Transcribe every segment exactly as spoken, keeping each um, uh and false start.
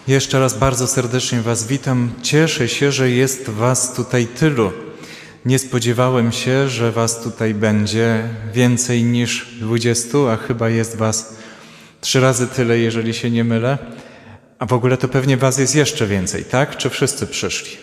Jeszcze raz bardzo serdecznie Was witam. Cieszę się, że jest Was tutaj tylu. Nie spodziewałem się, że Was tutaj będzie więcej niż dwudziestu, a chyba jest Was trzy razy tyle, jeżeli się nie mylę. A w ogóle to pewnie Was jest jeszcze więcej, tak? Czy wszyscy przyszli?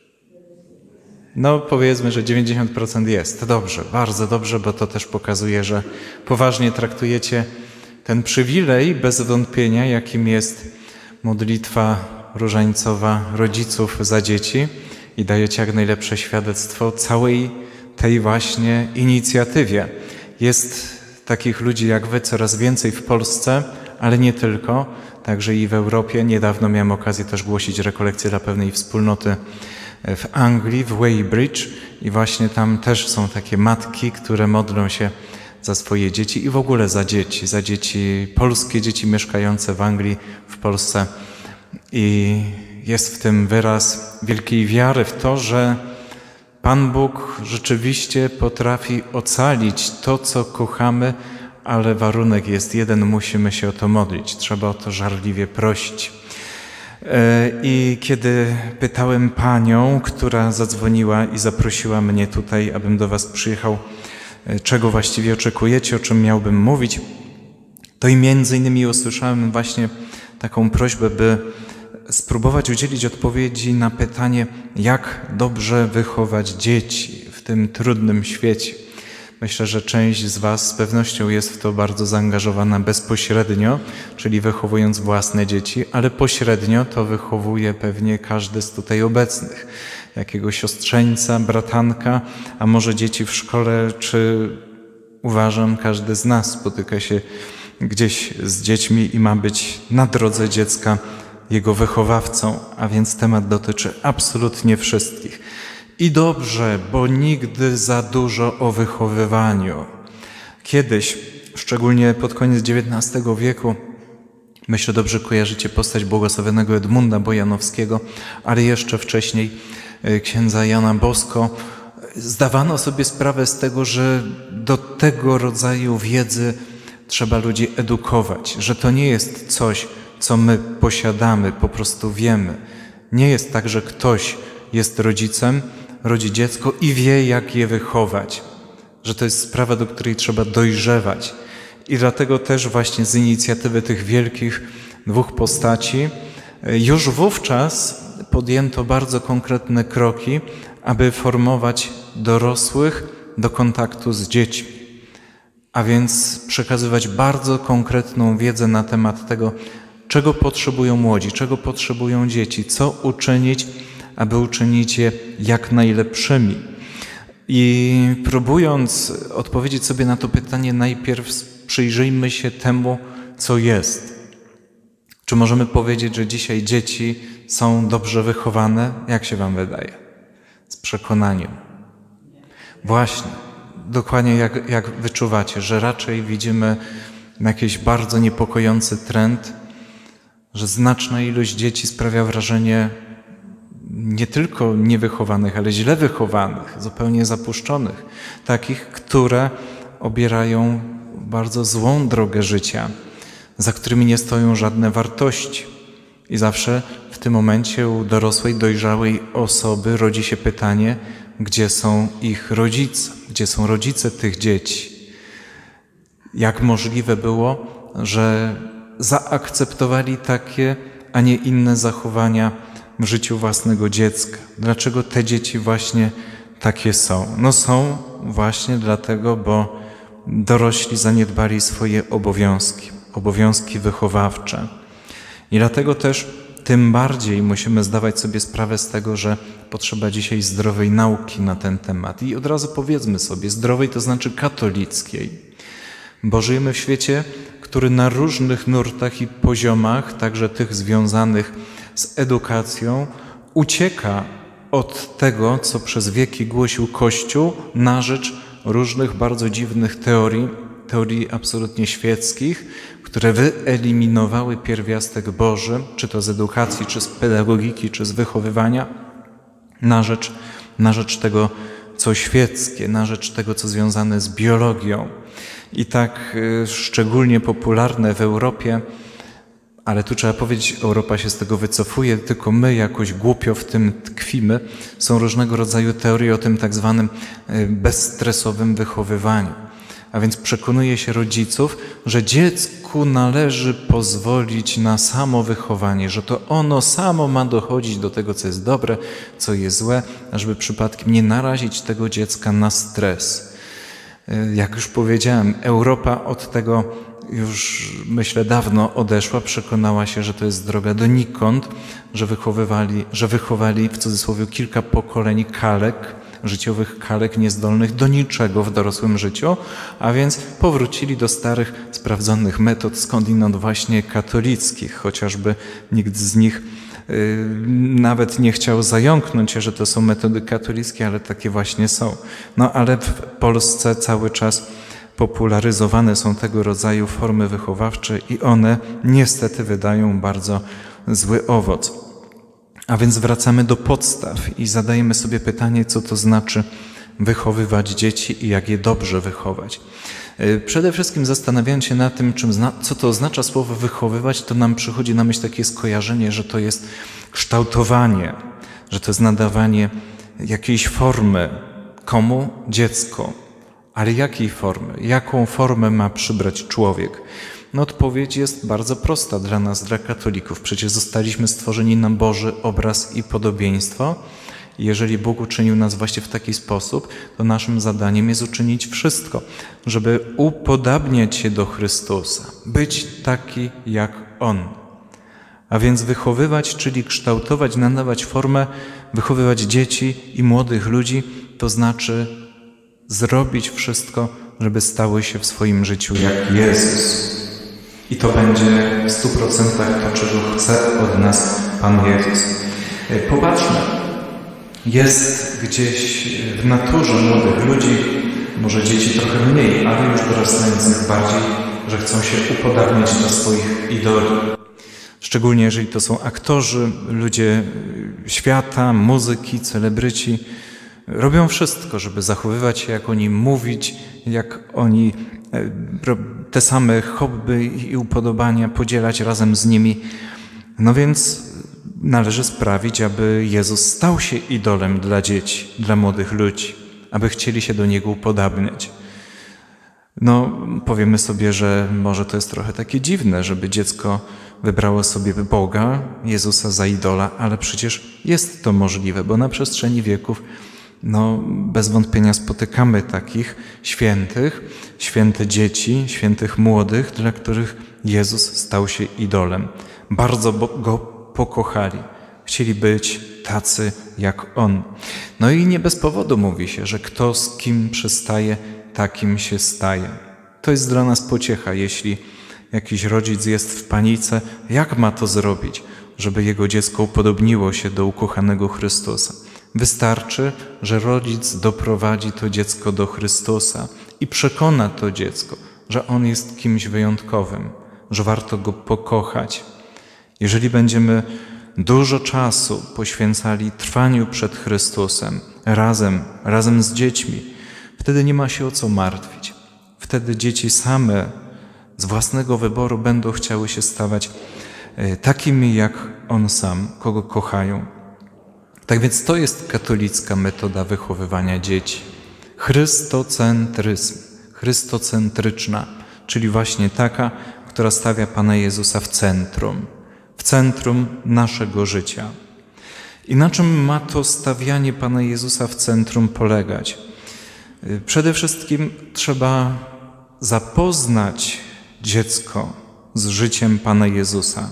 No powiedzmy, że dziewięćdziesiąt procent jest. Dobrze, bardzo dobrze, bo to też pokazuje, że poważnie traktujecie ten przywilej bez wątpienia, jakim jest modlitwa różańcowa rodziców za dzieci i dajecie jak najlepsze świadectwo całej tej właśnie inicjatywie. Jest takich ludzi jak Wy coraz więcej w Polsce, ale nie tylko, także i w Europie. Niedawno miałem okazję też głosić rekolekcję dla pewnej wspólnoty w Anglii, w Weybridge i właśnie tam też są takie matki, które modlą się za swoje dzieci i w ogóle za dzieci, za dzieci, polskie dzieci mieszkające w Anglii, w Polsce. I jest w tym wyraz wielkiej wiary w to, że Pan Bóg rzeczywiście potrafi ocalić to, co kochamy, ale warunek jest jeden, musimy się o to modlić, trzeba o to żarliwie prosić. I kiedy pytałem panią, która zadzwoniła i zaprosiła mnie tutaj, abym do Was przyjechał, czego właściwie oczekujecie, o czym miałbym mówić, to i między innymi usłyszałem właśnie taką prośbę, by spróbować udzielić odpowiedzi na pytanie, jak dobrze wychować dzieci w tym trudnym świecie. Myślę, że część z Was z pewnością jest w to bardzo zaangażowana bezpośrednio, czyli wychowując własne dzieci, ale pośrednio to wychowuje pewnie każdy z tutaj obecnych. Jakiego siostrzeńca, bratanka, a może dzieci w szkole, czy uważam, każdy z nas spotyka się gdzieś z dziećmi i ma być na drodze dziecka jego wychowawcą, a więc temat dotyczy absolutnie wszystkich. I dobrze, bo nigdy za dużo o wychowywaniu. Kiedyś, szczególnie pod koniec dziewiętnastego wieku, myślę, dobrze kojarzycie postać błogosławionego Edmunda Bojanowskiego, ale jeszcze wcześniej księdza Jana Bosko, zdawano sobie sprawę z tego, że do tego rodzaju wiedzy trzeba ludzi edukować, że to nie jest coś, co my posiadamy, po prostu wiemy. Nie jest tak, że ktoś jest rodzicem, rodzi dziecko i wie, jak je wychować, że to jest sprawa, do której trzeba dojrzewać. I dlatego też właśnie z inicjatywy tych wielkich dwóch postaci już wówczas podjęto bardzo konkretne kroki, aby formować dorosłych do kontaktu z dziećmi, a więc przekazywać bardzo konkretną wiedzę na temat tego, czego potrzebują młodzi, czego potrzebują dzieci, co uczynić, aby uczynić je jak najlepszymi. I próbując odpowiedzieć sobie na to pytanie, najpierw przyjrzyjmy się temu, co jest. Czy możemy powiedzieć, że dzisiaj dzieci są dobrze wychowane? Jak się Wam wydaje? Z przekonaniem. Właśnie, dokładnie jak, jak wyczuwacie, że raczej widzimy jakiś bardzo niepokojący trend, że znaczna ilość dzieci sprawia wrażenie nie tylko niewychowanych, ale źle wychowanych, zupełnie zapuszczonych, takich, które obierają bardzo złą drogę życia, za którymi nie stoją żadne wartości. I zawsze w tym momencie u dorosłej, dojrzałej osoby rodzi się pytanie, gdzie są ich rodzice, gdzie są rodzice tych dzieci. Jak możliwe było, że zaakceptowali takie, a nie inne zachowania w życiu własnego dziecka. Dlaczego te dzieci właśnie takie są? No są właśnie dlatego, bo dorośli zaniedbali swoje obowiązki, obowiązki wychowawcze. I dlatego też tym bardziej musimy zdawać sobie sprawę z tego, że potrzeba dzisiaj zdrowej nauki na ten temat. I od razu powiedzmy sobie, zdrowej to znaczy katolickiej. Bo żyjemy w świecie, który na różnych nurtach i poziomach, także tych związanych z edukacją, ucieka od tego, co przez wieki głosił Kościół, na rzecz różnych bardzo dziwnych teorii, teorii absolutnie świeckich, które wyeliminowały pierwiastek Boży, czy to z edukacji, czy z pedagogiki, czy z wychowywania, na rzecz, na rzecz tego, co świeckie, na rzecz tego, co związane z biologią. I tak szczególnie popularne w Europie ale tu trzeba powiedzieć, Europa się z tego wycofuje, tylko my jakoś głupio w tym tkwimy. Są różnego rodzaju teorie o tym tak zwanym bezstresowym wychowywaniu. A więc przekonuje się rodziców, że dziecku należy pozwolić na samowychowanie, że to ono samo ma dochodzić do tego, co jest dobre, co jest złe, żeby przypadkiem nie narazić tego dziecka na stres. Jak już powiedziałem, Europa od tego już, myślę, dawno odeszła, przekonała się, że to jest droga donikąd, że wychowywali, że wychowali w cudzysłowie kilka pokoleń kalek, życiowych kalek niezdolnych do niczego w dorosłym życiu, a więc powrócili do starych, sprawdzonych metod, skądinąd właśnie katolickich, chociażby nikt z nich yy, nawet nie chciał zająknąć się, że to są metody katolickie, ale takie właśnie są. No ale w Polsce cały czas popularyzowane są tego rodzaju formy wychowawcze i one niestety wydają bardzo zły owoc. A więc wracamy do podstaw i zadajemy sobie pytanie, co to znaczy wychowywać dzieci i jak je dobrze wychować. Przede wszystkim zastanawiając się nad tym, czym zna, co to oznacza słowo wychowywać, to nam przychodzi na myśl takie skojarzenie, że to jest kształtowanie, że to jest nadawanie jakiejś formy. Komu? Dziecko. Ale jakiej formy? Jaką formę ma przybrać człowiek? No odpowiedź jest bardzo prosta dla nas, dla katolików. Przecież zostaliśmy stworzeni na Boży obraz i podobieństwo. Jeżeli Bóg uczynił nas właśnie w taki sposób, to naszym zadaniem jest uczynić wszystko, żeby upodabniać się do Chrystusa, być taki jak On. A więc wychowywać, czyli kształtować, nadawać formę, wychowywać dzieci i młodych ludzi, to znaczy zrobić wszystko, żeby stały się w swoim życiu jak Jezus. I to będzie w stu procentach to, czego chce od nas Pan Jezus. Popatrzmy, jest gdzieś w naturze młodych ludzi, może dzieci trochę mniej, ale już dorastających bardziej, że chcą się upodabniać do swoich idoli. Szczególnie jeżeli to są aktorzy, ludzie świata, muzyki, celebryci. Robią wszystko, żeby zachowywać się jak oni, mówić jak oni, te same hobby i upodobania podzielać razem z nimi. No więc należy sprawić, aby Jezus stał się idolem dla dzieci, dla młodych ludzi, aby chcieli się do Niego upodabniać. No, powiemy sobie, że może to jest trochę takie dziwne, żeby dziecko wybrało sobie Boga, Jezusa za idola, ale przecież jest to możliwe, bo na przestrzeni wieków no, bez wątpienia spotykamy takich świętych, święte dzieci, świętych młodych, dla których Jezus stał się idolem. Bardzo Go pokochali. Chcieli być tacy jak On. No i nie bez powodu mówi się, że kto z kim przystaje, takim się staje. To jest dla nas pociecha, jeśli jakiś rodzic jest w panice, jak ma to zrobić, żeby jego dziecko upodobniło się do ukochanego Chrystusa. Wystarczy, że rodzic doprowadzi to dziecko do Chrystusa i przekona to dziecko, że On jest kimś wyjątkowym, że warto Go pokochać. Jeżeli będziemy dużo czasu poświęcali trwaniu przed Chrystusem, razem, razem z dziećmi, wtedy nie ma się o co martwić. Wtedy dzieci same z własnego wyboru będą chciały się stawać takimi jak On sam, kogo kochają. Tak więc to jest katolicka metoda wychowywania dzieci. Chrystocentryzm, chrystocentryczna, czyli właśnie taka, która stawia Pana Jezusa w centrum, w centrum naszego życia. I na czym ma to stawianie Pana Jezusa w centrum polegać? Przede wszystkim trzeba zapoznać dziecko z życiem Pana Jezusa.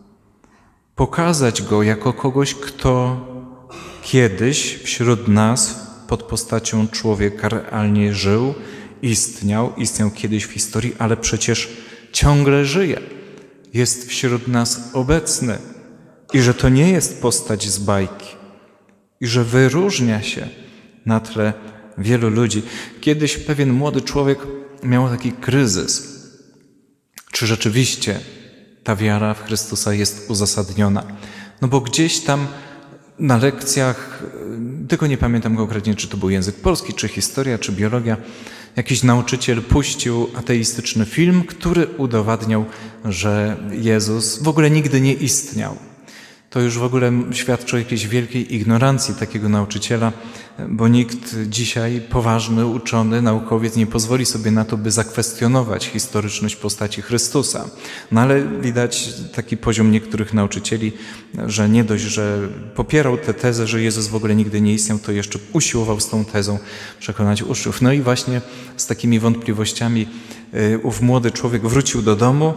Pokazać Go jako kogoś, kto kiedyś wśród nas pod postacią człowieka realnie żył, istniał, istniał kiedyś w historii, ale przecież ciągle żyje. Jest wśród nas obecny i że to nie jest postać z bajki i że wyróżnia się na tle wielu ludzi. Kiedyś pewien młody człowiek miał taki kryzys. Czy rzeczywiście ta wiara w Chrystusa jest uzasadniona? No bo gdzieś tam na lekcjach, tylko nie pamiętam konkretnie, czy to był język polski, czy historia, czy biologia, Jakiś nauczyciel puścił ateistyczny film, który udowadniał, że Jezus w ogóle nigdy nie istniał. To już w ogóle świadczy o jakiejś wielkiej ignorancji takiego nauczyciela, bo nikt dzisiaj, poważny, uczony, naukowiec nie pozwoli sobie na to, by zakwestionować historyczność postaci Chrystusa. No ale widać taki poziom niektórych nauczycieli, że nie dość, że popierał tę tezę, że Jezus w ogóle nigdy nie istniał, to jeszcze usiłował z tą tezą przekonać uczniów. No i właśnie z takimi wątpliwościami ów młody człowiek wrócił do domu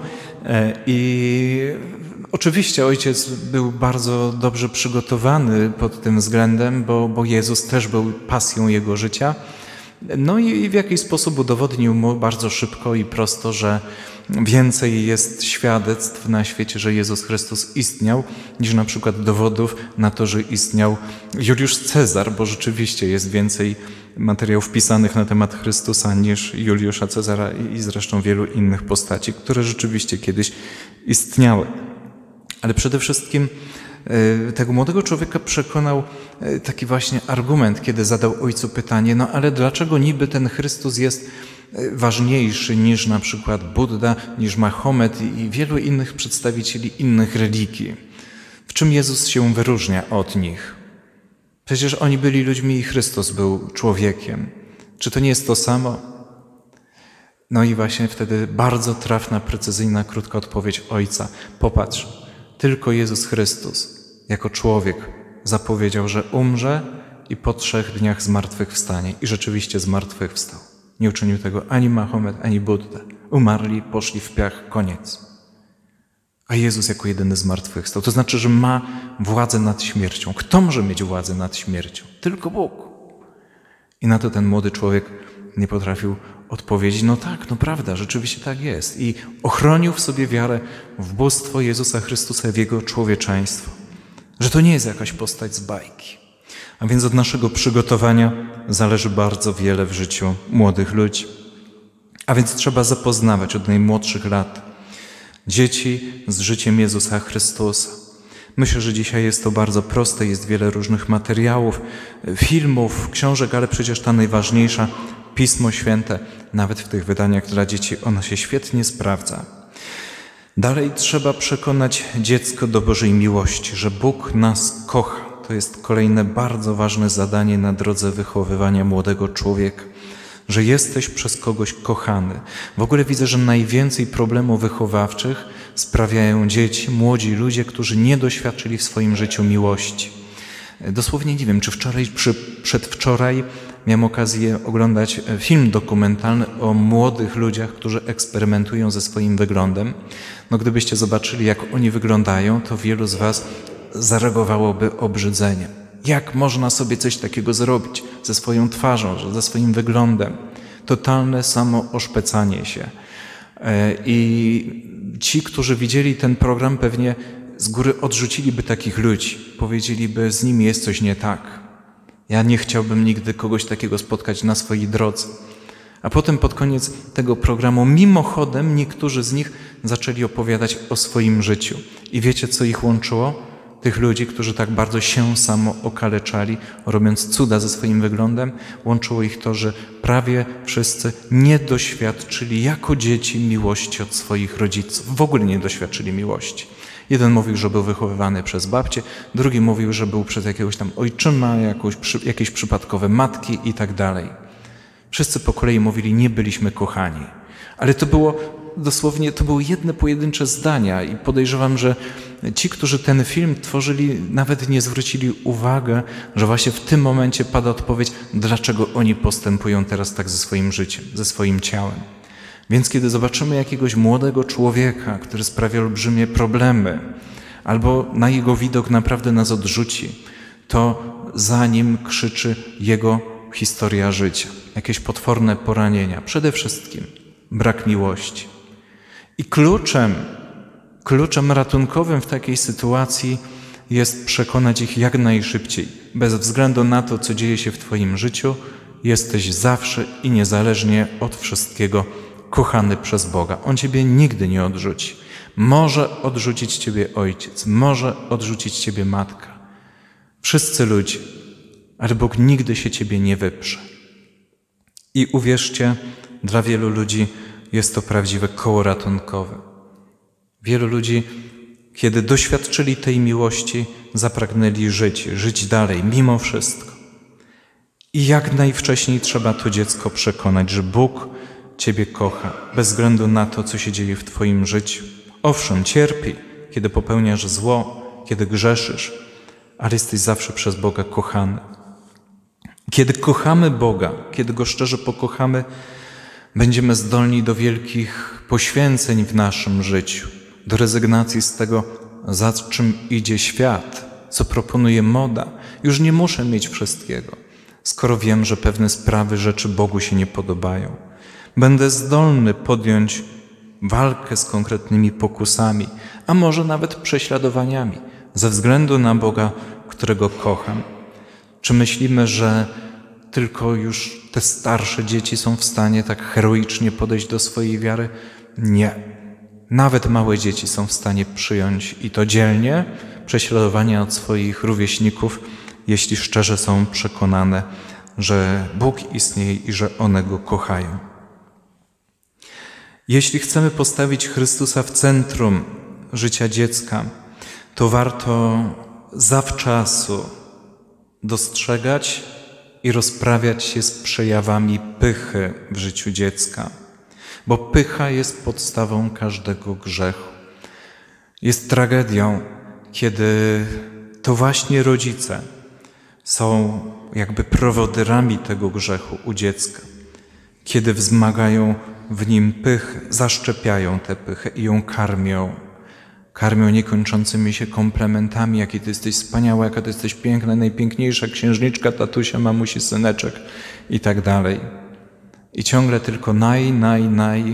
i oczywiście ojciec był bardzo dobrze przygotowany pod tym względem, bo, bo Jezus też był pasją jego życia. No i w jakiś sposób udowodnił mu bardzo szybko i prosto, że więcej jest świadectw na świecie, że Jezus Chrystus istniał, niż na przykład dowodów na to, że istniał Juliusz Cezar, bo rzeczywiście jest więcej materiałów pisanych na temat Chrystusa niż Juliusza Cezara i zresztą wielu innych postaci, które rzeczywiście kiedyś istniały. Ale przede wszystkim tego młodego człowieka przekonał taki właśnie argument, kiedy zadał ojcu pytanie, no ale dlaczego niby ten Chrystus jest ważniejszy niż na przykład Budda, niż Mahomet i wielu innych przedstawicieli innych religii? W czym Jezus się wyróżnia od nich? Przecież oni byli ludźmi i Chrystus był człowiekiem. Czy to nie jest to samo? No i właśnie wtedy bardzo trafna, precyzyjna, krótka odpowiedź ojca. Popatrz, tylko Jezus Chrystus jako człowiek zapowiedział, że umrze i po trzech dniach zmartwychwstanie. I rzeczywiście zmartwychwstał. Nie uczynił tego ani Mahomet, ani Budda. Umarli, poszli w piach, koniec. A Jezus jako jedyny zmartwychwstał. To znaczy, że ma władzę nad śmiercią. Kto może mieć władzę nad śmiercią? Tylko Bóg. I na to ten młody człowiek nie potrafił odpowiedzieć, no tak, no prawda, rzeczywiście tak jest. I ochronił w sobie wiarę w bóstwo Jezusa Chrystusa, w Jego człowieczeństwo. Że to nie jest jakaś postać z bajki. A więc od naszego przygotowania zależy bardzo wiele w życiu młodych ludzi. A więc trzeba zapoznawać od najmłodszych lat dzieci z życiem Jezusa Chrystusa. Myślę, że dzisiaj jest to bardzo proste, jest wiele różnych materiałów, filmów, książek, ale przecież ta najważniejsza, Pismo Święte, nawet w tych wydaniach dla dzieci, ono się świetnie sprawdza. Dalej trzeba przekonać dziecko do Bożej miłości, że Bóg nas kocha. To jest kolejne bardzo ważne zadanie na drodze wychowywania młodego człowieka, że jesteś przez kogoś kochany. W ogóle widzę, że najwięcej problemów wychowawczych sprawiają dzieci, młodzi ludzie, którzy nie doświadczyli w swoim życiu miłości. Dosłownie nie wiem, czy wczoraj, czy przedwczoraj miałem okazję oglądać film dokumentalny o młodych ludziach, którzy eksperymentują ze swoim wyglądem. No gdybyście zobaczyli, jak oni wyglądają, to wielu z was zareagowałoby obrzydzeniem. Jak można sobie coś takiego zrobić ze swoją twarzą, ze swoim wyglądem? Totalne samooszpecanie się. I ci, którzy widzieli ten program, pewnie z góry odrzuciliby takich ludzi. Powiedzieliby, z nimi jest coś nie tak. Ja nie chciałbym nigdy kogoś takiego spotkać na swojej drodze. A potem pod koniec tego programu mimochodem niektórzy z nich zaczęli opowiadać o swoim życiu. I wiecie, co ich łączyło? Tych ludzi, którzy tak bardzo się samo okaleczali, robiąc cuda ze swoim wyglądem, łączyło ich to, że prawie wszyscy nie doświadczyli jako dzieci miłości od swoich rodziców. W ogóle nie doświadczyli miłości. Jeden mówił, że był wychowywany przez babcię, drugi mówił, że był przez jakiegoś tam ojczyma, jakąś, jakieś przypadkowe matki i tak dalej. Wszyscy po kolei mówili, nie byliśmy kochani. Ale to było dosłownie, to były jedne pojedyncze zdania i podejrzewam, że ci, którzy ten film tworzyli, nawet nie zwrócili uwagi, że właśnie w tym momencie pada odpowiedź, dlaczego oni postępują teraz tak ze swoim życiem, ze swoim ciałem. Więc kiedy zobaczymy jakiegoś młodego człowieka, który sprawia olbrzymie problemy, albo na jego widok naprawdę nas odrzuci, to za nim krzyczy jego historia życia, jakieś potworne poranienia, przede wszystkim brak miłości. I kluczem, kluczem ratunkowym w takiej sytuacji jest przekonać ich jak najszybciej, bez względu na to, co dzieje się w twoim życiu, jesteś zawsze i niezależnie od wszystkiego kochany przez Boga. On ciebie nigdy nie odrzuci. Może odrzucić ciebie ojciec, może odrzucić ciebie matka. Wszyscy ludzie, ale Bóg nigdy się ciebie nie wyprze. I uwierzcie, dla wielu ludzi jest to prawdziwe koło ratunkowe. Wielu ludzi, kiedy doświadczyli tej miłości, zapragnęli żyć, żyć dalej, mimo wszystko. I jak najwcześniej trzeba to dziecko przekonać, że Bóg Ciebie kocha, bez względu na to, co się dzieje w Twoim życiu. Owszem, cierpi, kiedy popełniasz zło, kiedy grzeszysz, ale jesteś zawsze przez Boga kochany. Kiedy kochamy Boga, kiedy Go szczerze pokochamy, będziemy zdolni do wielkich poświęceń w naszym życiu, do rezygnacji z tego, za czym idzie świat, co proponuje moda. Już nie muszę mieć wszystkiego, skoro wiem, że pewne sprawy, rzeczy Bogu się nie podobają. Będę zdolny podjąć walkę z konkretnymi pokusami, a może nawet prześladowaniami, ze względu na Boga, którego kocham. Czy myślimy, że tylko już te starsze dzieci są w stanie tak heroicznie podejść do swojej wiary? Nie. Nawet małe dzieci są w stanie przyjąć i to dzielnie prześladowania od swoich rówieśników, jeśli szczerze są przekonane, że Bóg istnieje i że one Go kochają. Jeśli chcemy postawić Chrystusa w centrum życia dziecka, to warto zawczasu dostrzegać i rozprawiać się z przejawami pychy w życiu dziecka, bo pycha jest podstawą każdego grzechu. Jest tragedią, kiedy to właśnie rodzice są jakby prowodyrami tego grzechu u dziecka, kiedy wzmagają w nim pychę, zaszczepiają tę pychę i ją karmią. Karmią niekończącymi się komplementami, jaki ty jesteś wspaniała, jaka ty jesteś piękna, najpiękniejsza księżniczka, tatusia, mamusi, syneczek i tak dalej. I ciągle tylko naj, naj, naj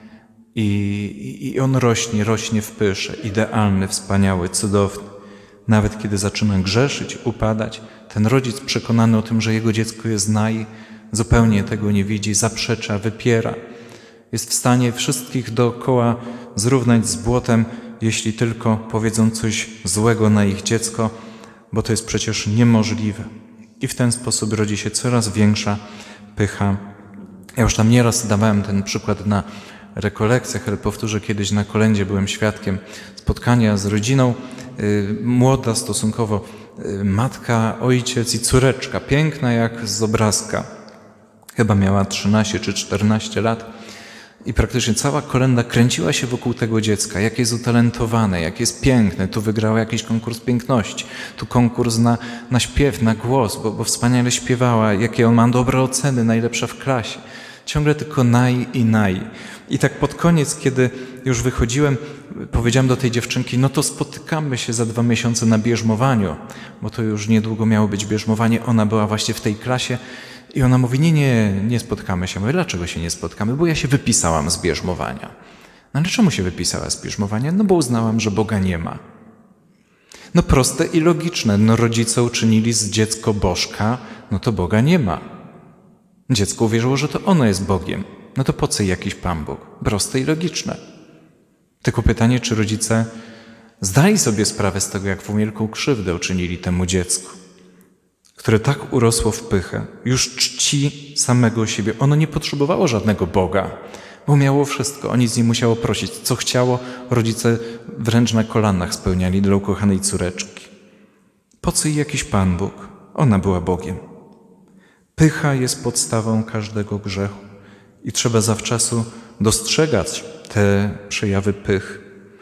i, i on rośnie, rośnie w pysze, idealny, wspaniały, cudowny. Nawet kiedy zaczyna grzeszyć, upadać, ten rodzic przekonany o tym, że jego dziecko jest naj, zupełnie tego nie widzi, zaprzecza, wypiera. Jest w stanie wszystkich dookoła zrównać z błotem, jeśli tylko powiedzą coś złego na ich dziecko, bo to jest przecież niemożliwe. I w ten sposób rodzi się coraz większa pycha. Ja już tam nieraz dawałem ten przykład na rekolekcjach, ale powtórzę, kiedyś na kolędzie byłem świadkiem spotkania z rodziną, yy, młoda stosunkowo, yy, matka, ojciec i córeczka, piękna jak z obrazka. Chyba miała trzynaście czy czternaście lat. I praktycznie cała kolęda kręciła się wokół tego dziecka, jak jest utalentowane, jak jest piękne. Tu wygrała jakiś konkurs piękności, tu konkurs na, na śpiew, na głos, bo, bo wspaniale śpiewała, jakie on ma dobre oceny, najlepsza w klasie. Ciągle tylko naj i naj. I tak pod koniec, kiedy już wychodziłem, powiedziałem do tej dziewczynki, no to spotykamy się za dwa miesiące na bierzmowaniu, bo to już niedługo miało być bierzmowanie. Ona była właśnie w tej klasie. I ona mówi, nie, nie, nie spotkamy się. Mówię, dlaczego się nie spotkamy? Bo ja się wypisałam z bierzmowania. No ale czemu się wypisała z bierzmowania? No bo uznałam, że Boga nie ma. No proste i logiczne. No rodzice uczynili z dziecko bożka, no to Boga nie ma. Dziecko uwierzyło, że to ono jest Bogiem. No to po co jakiś Pan Bóg? Proste i logiczne. Tylko pytanie, czy rodzice zdali sobie sprawę z tego, jaką wielką krzywdę uczynili temu dziecku, które tak urosło w pychę, już czci samego siebie. Ono nie potrzebowało żadnego Boga, bo miało wszystko. O nic nie musiało prosić. Co chciało, rodzice wręcz na kolanach spełniali dla ukochanej córeczki. Po co jej jakiś Pan Bóg? Ona była Bogiem. Pycha jest podstawą każdego grzechu i trzeba zawczasu dostrzegać te przejawy pych.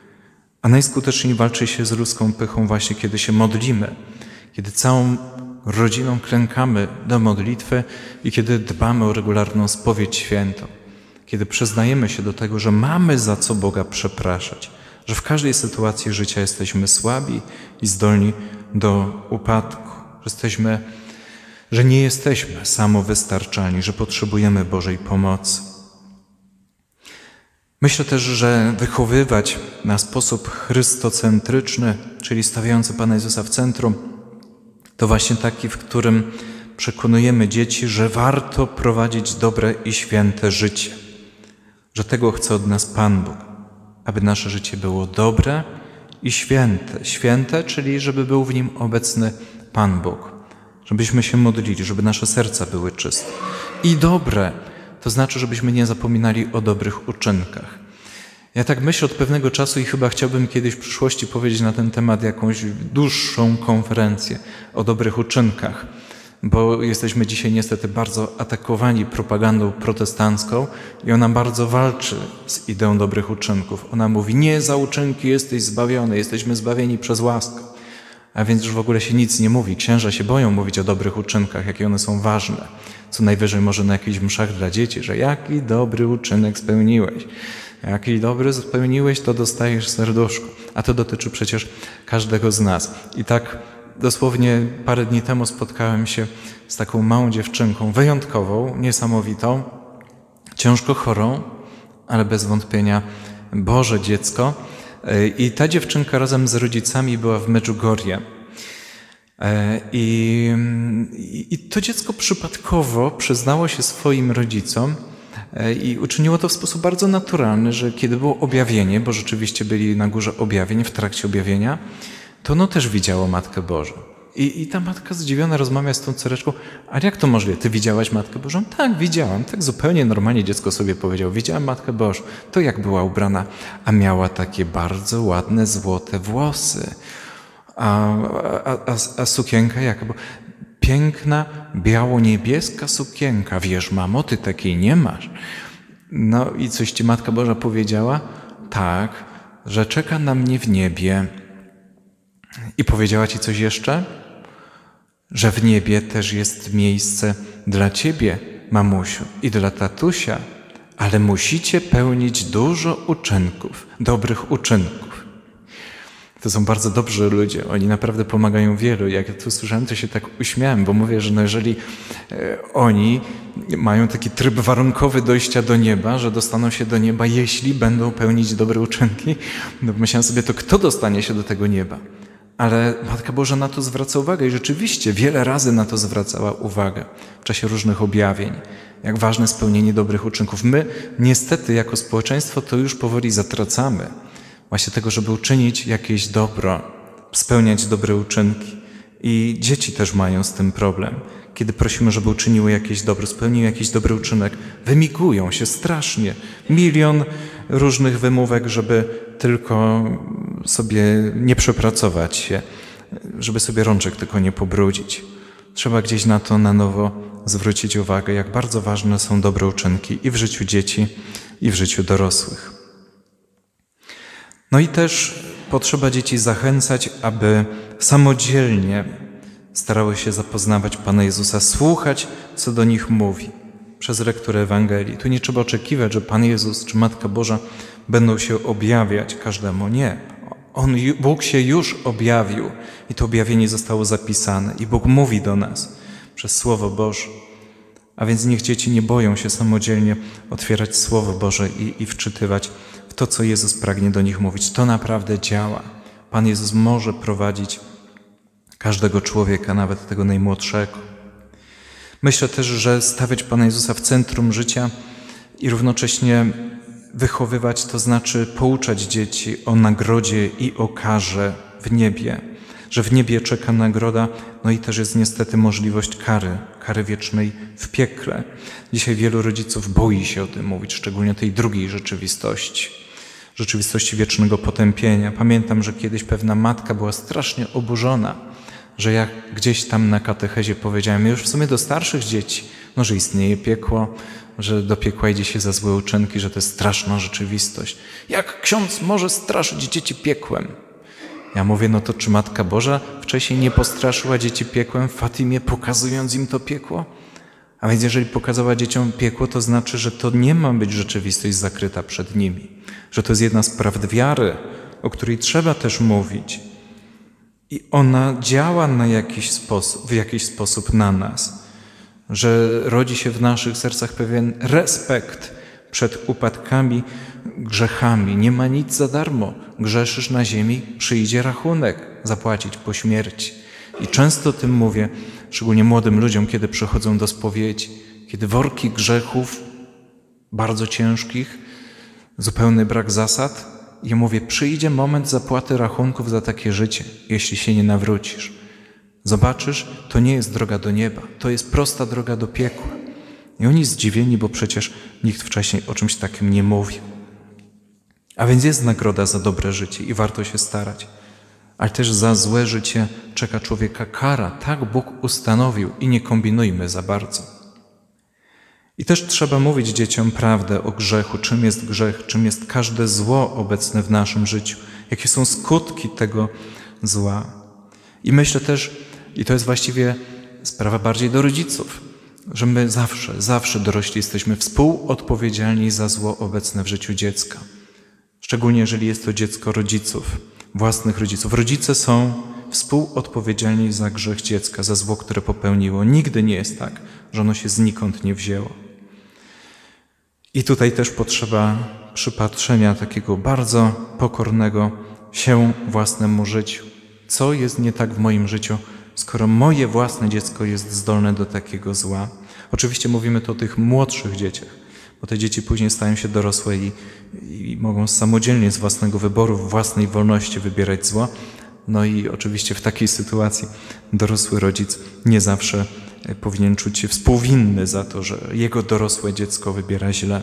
A najskuteczniej walczy się z ludzką pychą właśnie, kiedy się modlimy, kiedy całą rodziną klękamy do modlitwy i kiedy dbamy o regularną spowiedź świętą, kiedy przyznajemy się do tego, że mamy za co Boga przepraszać, że w każdej sytuacji życia jesteśmy słabi i zdolni do upadku, że jesteśmy, że nie jesteśmy samowystarczalni, że potrzebujemy Bożej pomocy. Myślę też, że wychowywać na sposób chrystocentryczny, czyli stawiający Pana Jezusa w centrum, to właśnie taki, w którym przekonujemy dzieci, że warto prowadzić dobre i święte życie, że tego chce od nas Pan Bóg, aby nasze życie było dobre i święte. Święte, czyli żeby był w nim obecny Pan Bóg, żebyśmy się modlili, żeby nasze serca były czyste. I dobre, to znaczy, żebyśmy nie zapominali o dobrych uczynkach. Ja tak myślę od pewnego czasu i chyba chciałbym kiedyś w przyszłości powiedzieć na ten temat jakąś dłuższą konferencję o dobrych uczynkach, bo jesteśmy dzisiaj niestety bardzo atakowani propagandą protestancką i ona bardzo walczy z ideą dobrych uczynków. Ona mówi, nie za uczynki jesteś zbawiony, jesteśmy zbawieni przez łaskę. A więc już w ogóle się nic nie mówi. Księża się boją mówić o dobrych uczynkach, jakie one są ważne. Co najwyżej może na jakichś mszach dla dzieci, że jaki dobry uczynek spełniłeś. Jaki dobry spełniłeś, to dostajesz serduszko. A to dotyczy przecież każdego z nas. I tak dosłownie parę dni temu spotkałem się z taką małą dziewczynką, wyjątkową, niesamowitą, ciężko chorą, ale bez wątpienia Boże dziecko. I ta dziewczynka razem z rodzicami była w Medjugorje. I, I to dziecko przypadkowo przyznało się swoim rodzicom i uczyniło to w sposób bardzo naturalny, że kiedy było objawienie, bo rzeczywiście byli na górze objawień, w trakcie objawienia, to ono też widziało Matkę Bożą. I, I ta matka zdziwiona rozmawia z tą córeczką, ale jak to możliwe? Ty widziałaś Matkę Bożą? Tak, widziałam. Tak zupełnie normalnie dziecko sobie powiedział. Widziałam Matkę Bożą. To jak była ubrana? A miała takie bardzo ładne, złote włosy. A, a, a, a sukienka jaka? Bo piękna, biało-niebieska sukienka. Wiesz, mamo, ty takiej nie masz. No i coś ci Matka Boża powiedziała? Tak, że czeka na mnie w niebie. I powiedziała ci coś jeszcze? Że w niebie też jest miejsce dla ciebie, mamusiu, i dla tatusia, ale musicie pełnić dużo uczynków, dobrych uczynków. To są bardzo dobrzy ludzie, oni naprawdę pomagają wielu. Jak ja tu słyszałem, to się tak uśmiałem, bo mówię, że no jeżeli e, oni mają taki tryb warunkowy dojścia do nieba, że dostaną się do nieba, jeśli będą pełnić dobre uczynki, no myślałem sobie, to kto dostanie się do tego nieba? Ale Matka Boża na to zwraca uwagę i rzeczywiście wiele razy na to zwracała uwagę w czasie różnych objawień, jak ważne spełnienie dobrych uczynków. My niestety jako społeczeństwo to już powoli zatracamy. Właśnie tego, żeby uczynić jakieś dobro, spełniać dobre uczynki. I dzieci też mają z tym problem. Kiedy prosimy, żeby uczyniły jakieś dobro, spełniły jakiś dobry uczynek, wymigują się strasznie. Milion różnych wymówek, żeby tylko sobie nie przepracować się, żeby sobie rączek tylko nie pobrudzić. Trzeba gdzieś na to na nowo zwrócić uwagę, jak bardzo ważne są dobre uczynki i w życiu dzieci, i w życiu dorosłych. No i też potrzeba dzieci zachęcać, aby samodzielnie starały się zapoznawać Pana Jezusa, słuchać, co do nich mówi przez lekturę Ewangelii. Tu nie trzeba oczekiwać, że Pan Jezus czy Matka Boża będą się objawiać każdemu. Nie. On, Bóg się już objawił i to objawienie zostało zapisane i Bóg mówi do nas przez Słowo Boże. A więc niech dzieci nie boją się samodzielnie otwierać Słowo Boże i, i wczytywać w to, co Jezus pragnie do nich mówić. To naprawdę działa. Pan Jezus może prowadzić każdego człowieka, nawet tego najmłodszego. Myślę też, że stawiać Pana Jezusa w centrum życia i równocześnie wychowywać, to znaczy pouczać dzieci o nagrodzie i o karze w niebie. Że w niebie czeka nagroda, no i też jest niestety możliwość kary, kary wiecznej w piekle. Dzisiaj wielu rodziców boi się o tym mówić, szczególnie tej drugiej rzeczywistości. Rzeczywistości wiecznego potępienia. Pamiętam, że kiedyś pewna matka była strasznie oburzona, że ja gdzieś tam na katechezie powiedziałem już w sumie do starszych dzieci, no, że istnieje piekło, że do piekła idzie się za złe uczynki, że to jest straszna rzeczywistość. Jak ksiądz może straszyć dzieci piekłem? Ja mówię, no to czy Matka Boża wcześniej nie postraszyła dzieci piekłem w Fatimie, pokazując im to piekło? A więc jeżeli pokazała dzieciom piekło, to znaczy, że to nie ma być rzeczywistość zakryta przed nimi. Że to jest jedna z prawd wiary, o której trzeba też mówić. I ona działa na jakiś sposób, w jakiś sposób na nas. Że rodzi się w naszych sercach pewien respekt przed upadkami, grzechami. Nie ma nic za darmo. Grzeszysz na ziemi, przyjdzie rachunek zapłacić po śmierci. I często o tym mówię, szczególnie młodym ludziom, kiedy przychodzą do spowiedzi, kiedy worki grzechów, bardzo ciężkich, zupełny brak zasad, ja mówię, przyjdzie moment zapłaty rachunków za takie życie, jeśli się nie nawrócisz. Zobaczysz, to nie jest droga do nieba, to jest prosta droga do piekła. I oni zdziwieni, bo przecież nikt wcześniej o czymś takim nie mówił. A więc jest nagroda za dobre życie i warto się starać. Ale też za złe życie czeka człowieka kara. Tak Bóg ustanowił i nie kombinujmy za bardzo. I też trzeba mówić dzieciom prawdę o grzechu, czym jest grzech, czym jest każde zło obecne w naszym życiu, jakie są skutki tego zła. I myślę też, i to jest właściwie sprawa bardziej do rodziców, że my zawsze, zawsze dorośli jesteśmy współodpowiedzialni za zło obecne w życiu dziecka. Szczególnie jeżeli jest to dziecko rodziców, własnych rodziców. Rodzice są współodpowiedzialni za grzech dziecka, za zło, które popełniło. Nigdy nie jest tak, że ono się znikąd nie wzięło. I tutaj też potrzeba przypatrzenia takiego bardzo pokornego się własnemu życiu. Co jest nie tak w moim życiu, skoro moje własne dziecko jest zdolne do takiego zła? Oczywiście mówimy to o tych młodszych dzieciach, bo te dzieci później stają się dorosłe i, i mogą samodzielnie z własnego wyboru, w własnej wolności wybierać zło. No i oczywiście w takiej sytuacji dorosły rodzic nie zawsze powinien czuć się współwinny za to, że jego dorosłe dziecko wybiera źle.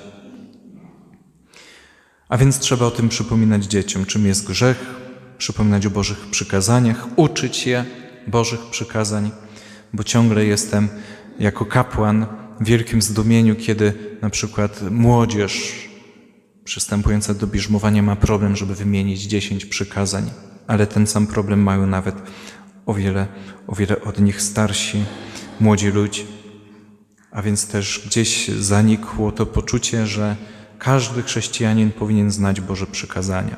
A więc trzeba o tym przypominać dzieciom, czym jest grzech, przypominać o Bożych przykazaniach, uczyć je Bożych przykazań, bo ciągle jestem jako kapłan w wielkim zdumieniu, kiedy na przykład młodzież przystępująca do bierzmowania ma problem, żeby wymienić dziesięć przykazań, ale ten sam problem mają nawet o wiele, o wiele od nich starsi, młodzi ludzie. A więc też gdzieś zanikło to poczucie, że każdy chrześcijanin powinien znać Boże przykazania.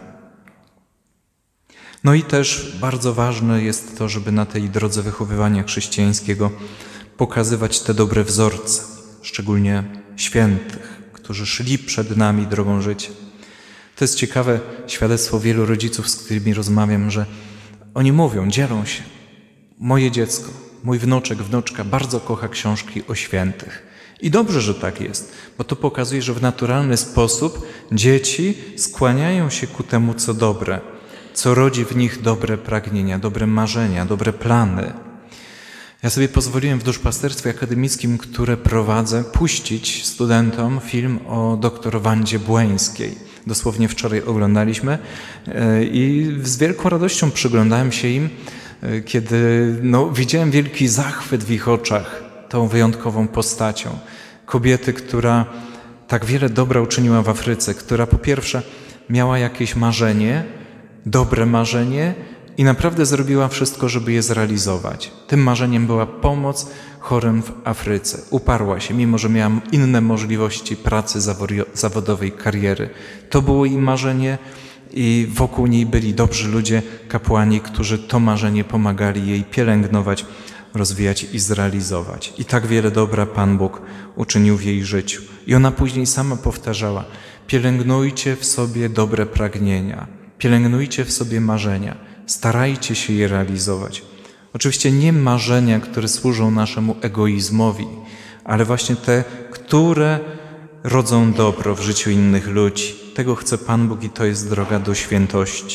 No i też bardzo ważne jest to, żeby na tej drodze wychowywania chrześcijańskiego pokazywać te dobre wzorce, szczególnie świętych, którzy szli przed nami drogą życia. To jest ciekawe świadectwo wielu rodziców, z którymi rozmawiam, że oni mówią, dzielą się. Moje dziecko, mój wnuczek, wnuczka bardzo kocha książki o świętych. I dobrze, że tak jest, bo to pokazuje, że w naturalny sposób dzieci skłaniają się ku temu, co dobre, co rodzi w nich dobre pragnienia, dobre marzenia, dobre plany. Ja sobie pozwoliłem w duszpasterstwie akademickim, które prowadzę, puścić studentom film o doktor Wandzie Błońskiej. Dosłownie wczoraj oglądaliśmy i z wielką radością przyglądałem się im, kiedy no, widziałem wielki zachwyt w ich oczach tą wyjątkową postacią. Kobiety, która tak wiele dobra uczyniła w Afryce, która po pierwsze miała jakieś marzenie, dobre marzenie i naprawdę zrobiła wszystko, żeby je zrealizować. Tym marzeniem była pomoc chorym w Afryce. Uparła się, mimo że miała inne możliwości pracy zawodowej, kariery. To było jej marzenie i wokół niej byli dobrzy ludzie, kapłani, którzy to marzenie pomagali jej pielęgnować, rozwijać i zrealizować. I tak wiele dobra Pan Bóg uczynił w jej życiu. I ona później sama powtarzała, pielęgnujcie w sobie dobre pragnienia, pielęgnujcie w sobie marzenia, starajcie się je realizować. Oczywiście nie marzenia, które służą naszemu egoizmowi, ale właśnie te, które rodzą dobro w życiu innych ludzi. Tego chce Pan Bóg i to jest droga do świętości.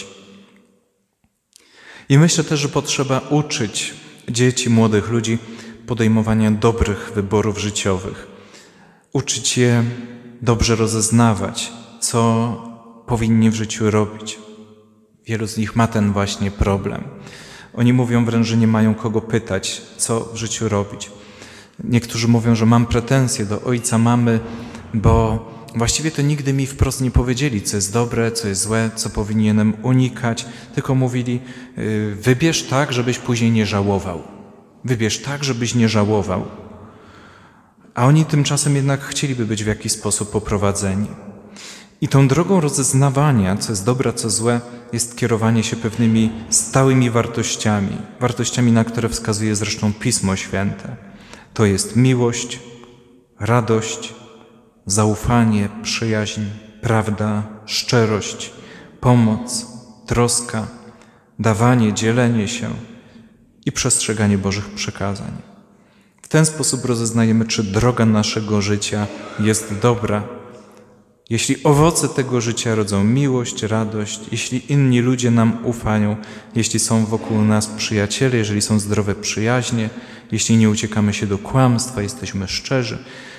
I myślę też, że potrzeba uczyć dzieci, młodych ludzi podejmowania dobrych wyborów życiowych. Uczyć je dobrze rozeznawać, co powinni w życiu robić. Wielu z nich ma ten właśnie problem. Oni mówią wręcz, że nie mają kogo pytać, co w życiu robić. Niektórzy mówią, że mam pretensje do ojca, mamy, bo właściwie to nigdy mi wprost nie powiedzieli, co jest dobre, co jest złe, co powinienem unikać, tylko mówili, wybierz tak, żebyś później nie żałował. Wybierz tak, żebyś nie żałował. A oni tymczasem jednak chcieliby być w jakiś sposób poprowadzeni. I tą drogą rozeznawania, co jest dobre, co złe, jest kierowanie się pewnymi stałymi wartościami, wartościami, na które wskazuje zresztą Pismo Święte. To jest miłość, radość, zaufanie, przyjaźń, prawda, szczerość, pomoc, troska, dawanie, dzielenie się i przestrzeganie Bożych przykazań. W ten sposób rozeznajemy, czy droga naszego życia jest dobra. Jeśli owoce tego życia rodzą miłość, radość, jeśli inni ludzie nam ufają, jeśli są wokół nas przyjaciele, jeżeli są zdrowe przyjaźnie, jeśli nie uciekamy się do kłamstwa, jesteśmy szczerzy,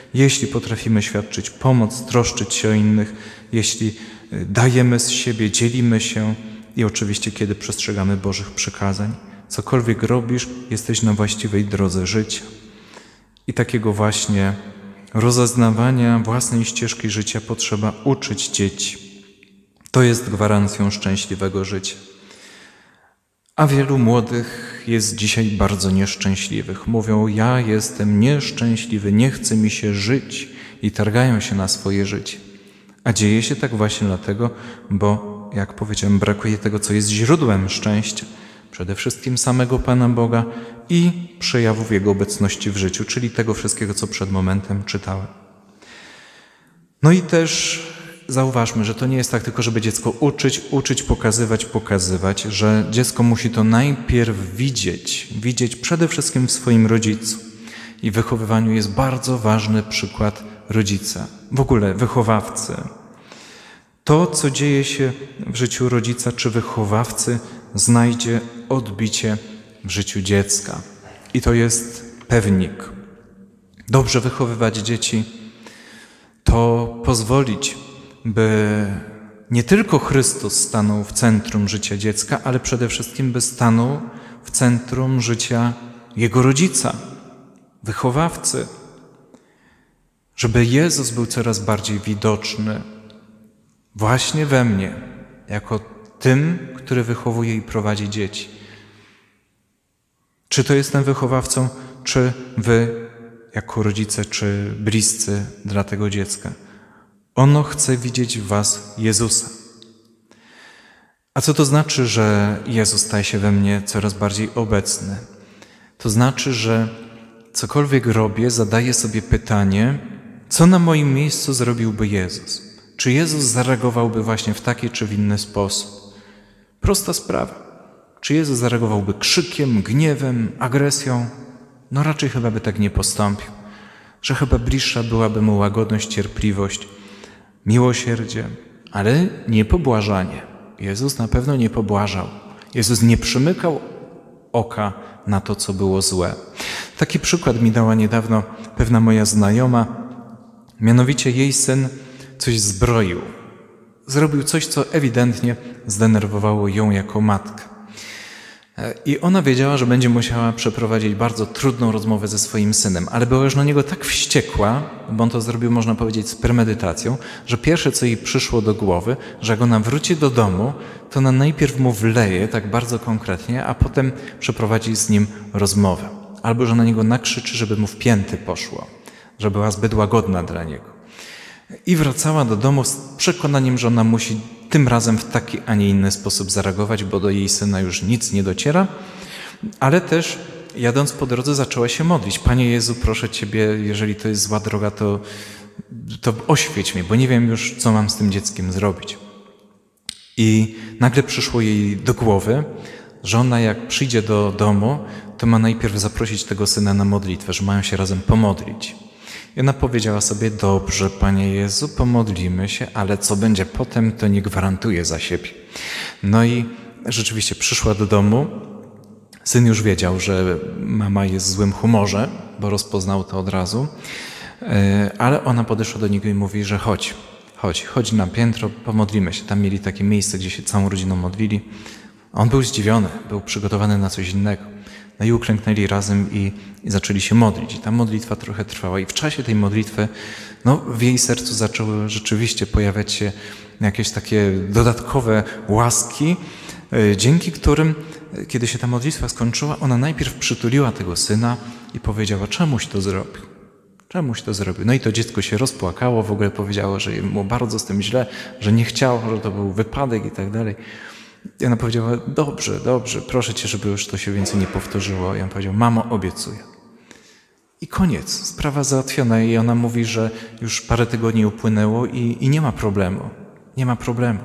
jeśli potrafimy świadczyć pomoc, troszczyć się o innych, jeśli dajemy z siebie, dzielimy się i oczywiście kiedy przestrzegamy Bożych przykazań. Cokolwiek robisz, jesteś na właściwej drodze życia. I takiego właśnie rozeznawania własnej ścieżki życia potrzeba uczyć dzieci. To jest gwarancją szczęśliwego życia. A wielu młodych jest dzisiaj bardzo nieszczęśliwych. Mówią, ja jestem nieszczęśliwy, nie chce mi się żyć i targają się na swoje życie. A dzieje się tak właśnie dlatego, bo, jak powiedziałem, brakuje tego, co jest źródłem szczęścia. Przede wszystkim samego Pana Boga i przejawów Jego obecności w życiu, czyli tego wszystkiego, co przed momentem czytałem. No i też zauważmy, że to nie jest tak tylko, żeby dziecko uczyć, uczyć, pokazywać, pokazywać, że dziecko musi to najpierw widzieć, widzieć przede wszystkim w swoim rodzicu. I w wychowywaniu jest bardzo ważny przykład rodzica, w ogóle wychowawcy. To, co dzieje się w życiu rodzica czy wychowawcy, znajdzie odbicie w życiu dziecka. I to jest pewnik. Dobrze wychowywać dzieci to pozwolić, by nie tylko Chrystus stanął w centrum życia dziecka, ale przede wszystkim by stanął w centrum życia jego rodzica, wychowawcy. Żeby Jezus był coraz bardziej widoczny właśnie we mnie, jako tym, który wychowuje i prowadzi dzieci. Czy to jestem wychowawcą, czy wy, jako rodzice, czy bliscy dla tego dziecka. Ono chce widzieć w was Jezusa. A co to znaczy, że Jezus staje się we mnie coraz bardziej obecny? To znaczy, że cokolwiek robię, zadaję sobie pytanie, co na moim miejscu zrobiłby Jezus? Czy Jezus zareagowałby właśnie w taki czy w inny sposób? Prosta sprawa. Czy Jezus zareagowałby krzykiem, gniewem, agresją? No raczej chyba by tak nie postąpił. Że chyba bliższa byłaby mu łagodność, cierpliwość, miłosierdzie, ale nie pobłażanie. Jezus na pewno nie pobłażał. Jezus nie przymykał oka na to, co było złe. Taki przykład mi dała niedawno pewna moja znajoma. Mianowicie jej syn coś zbroił. Zrobił coś, co ewidentnie zdenerwowało ją jako matkę. I ona wiedziała, że będzie musiała przeprowadzić bardzo trudną rozmowę ze swoim synem, ale była już na niego tak wściekła, bo on to zrobił, można powiedzieć, z premedytacją, że pierwsze, co jej przyszło do głowy, że jak ona wróci do domu, to ona najpierw mu wleje tak bardzo konkretnie, a potem przeprowadzi z nim rozmowę. Albo że na niego nakrzyczy, żeby mu w pięty poszło, że była zbyt łagodna dla niego. I wracała do domu z przekonaniem, że ona musi tym razem w taki, a nie inny sposób zareagować, bo do jej syna już nic nie dociera, ale też jadąc po drodze zaczęła się modlić. Panie Jezu, proszę Ciebie, jeżeli to jest zła droga, to, to oświeć mnie, bo nie wiem już, co mam z tym dzieckiem zrobić. I nagle przyszło jej do głowy, że ona jak przyjdzie do domu, to ma najpierw zaprosić tego syna na modlitwę, że mają się razem pomodlić. I ona powiedziała sobie, dobrze, Panie Jezu, pomodlimy się, ale co będzie potem, to nie gwarantuję za siebie. No i rzeczywiście przyszła do domu. Syn już wiedział, że mama jest w złym humorze, bo rozpoznał to od razu, ale ona podeszła do niego i mówi, że chodź, chodź, chodź na piętro, pomodlimy się. Tam mieli takie miejsce, gdzie się całą rodziną modlili. On był zdziwiony, był przygotowany na coś innego. No i uklęknęli razem i, i zaczęli się modlić. I ta modlitwa trochę trwała. I w czasie tej modlitwy no, w jej sercu zaczęły rzeczywiście pojawiać się jakieś takie dodatkowe łaski, yy, dzięki którym, kiedy się ta modlitwa skończyła, ona najpierw przytuliła tego syna i powiedziała, czemuś to zrobił. Czemuś to zrobił. No i to dziecko się rozpłakało, w ogóle powiedziało, że mu bardzo z tym źle, że nie chciało, że to był wypadek i tak dalej. I ona powiedziała, dobrze, dobrze, proszę Cię, żeby już to się więcej nie powtórzyło. I on powiedział, mamo, obiecuję. I koniec, sprawa załatwiona. I ona mówi, że już parę tygodni upłynęło i, i nie ma problemu. Nie ma problemu.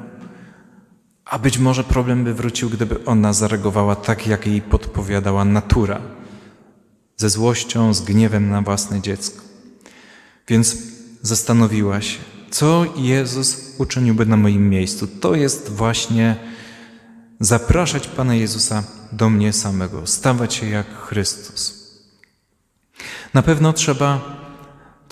A być może problem by wrócił, gdyby ona zareagowała tak, jak jej podpowiadała natura. Ze złością, z gniewem na własne dziecko. Więc zastanowiła się, co Jezus uczyniłby na moim miejscu. To jest właśnie zapraszać Pana Jezusa do mnie samego, stawać się jak Chrystus. Na pewno trzeba,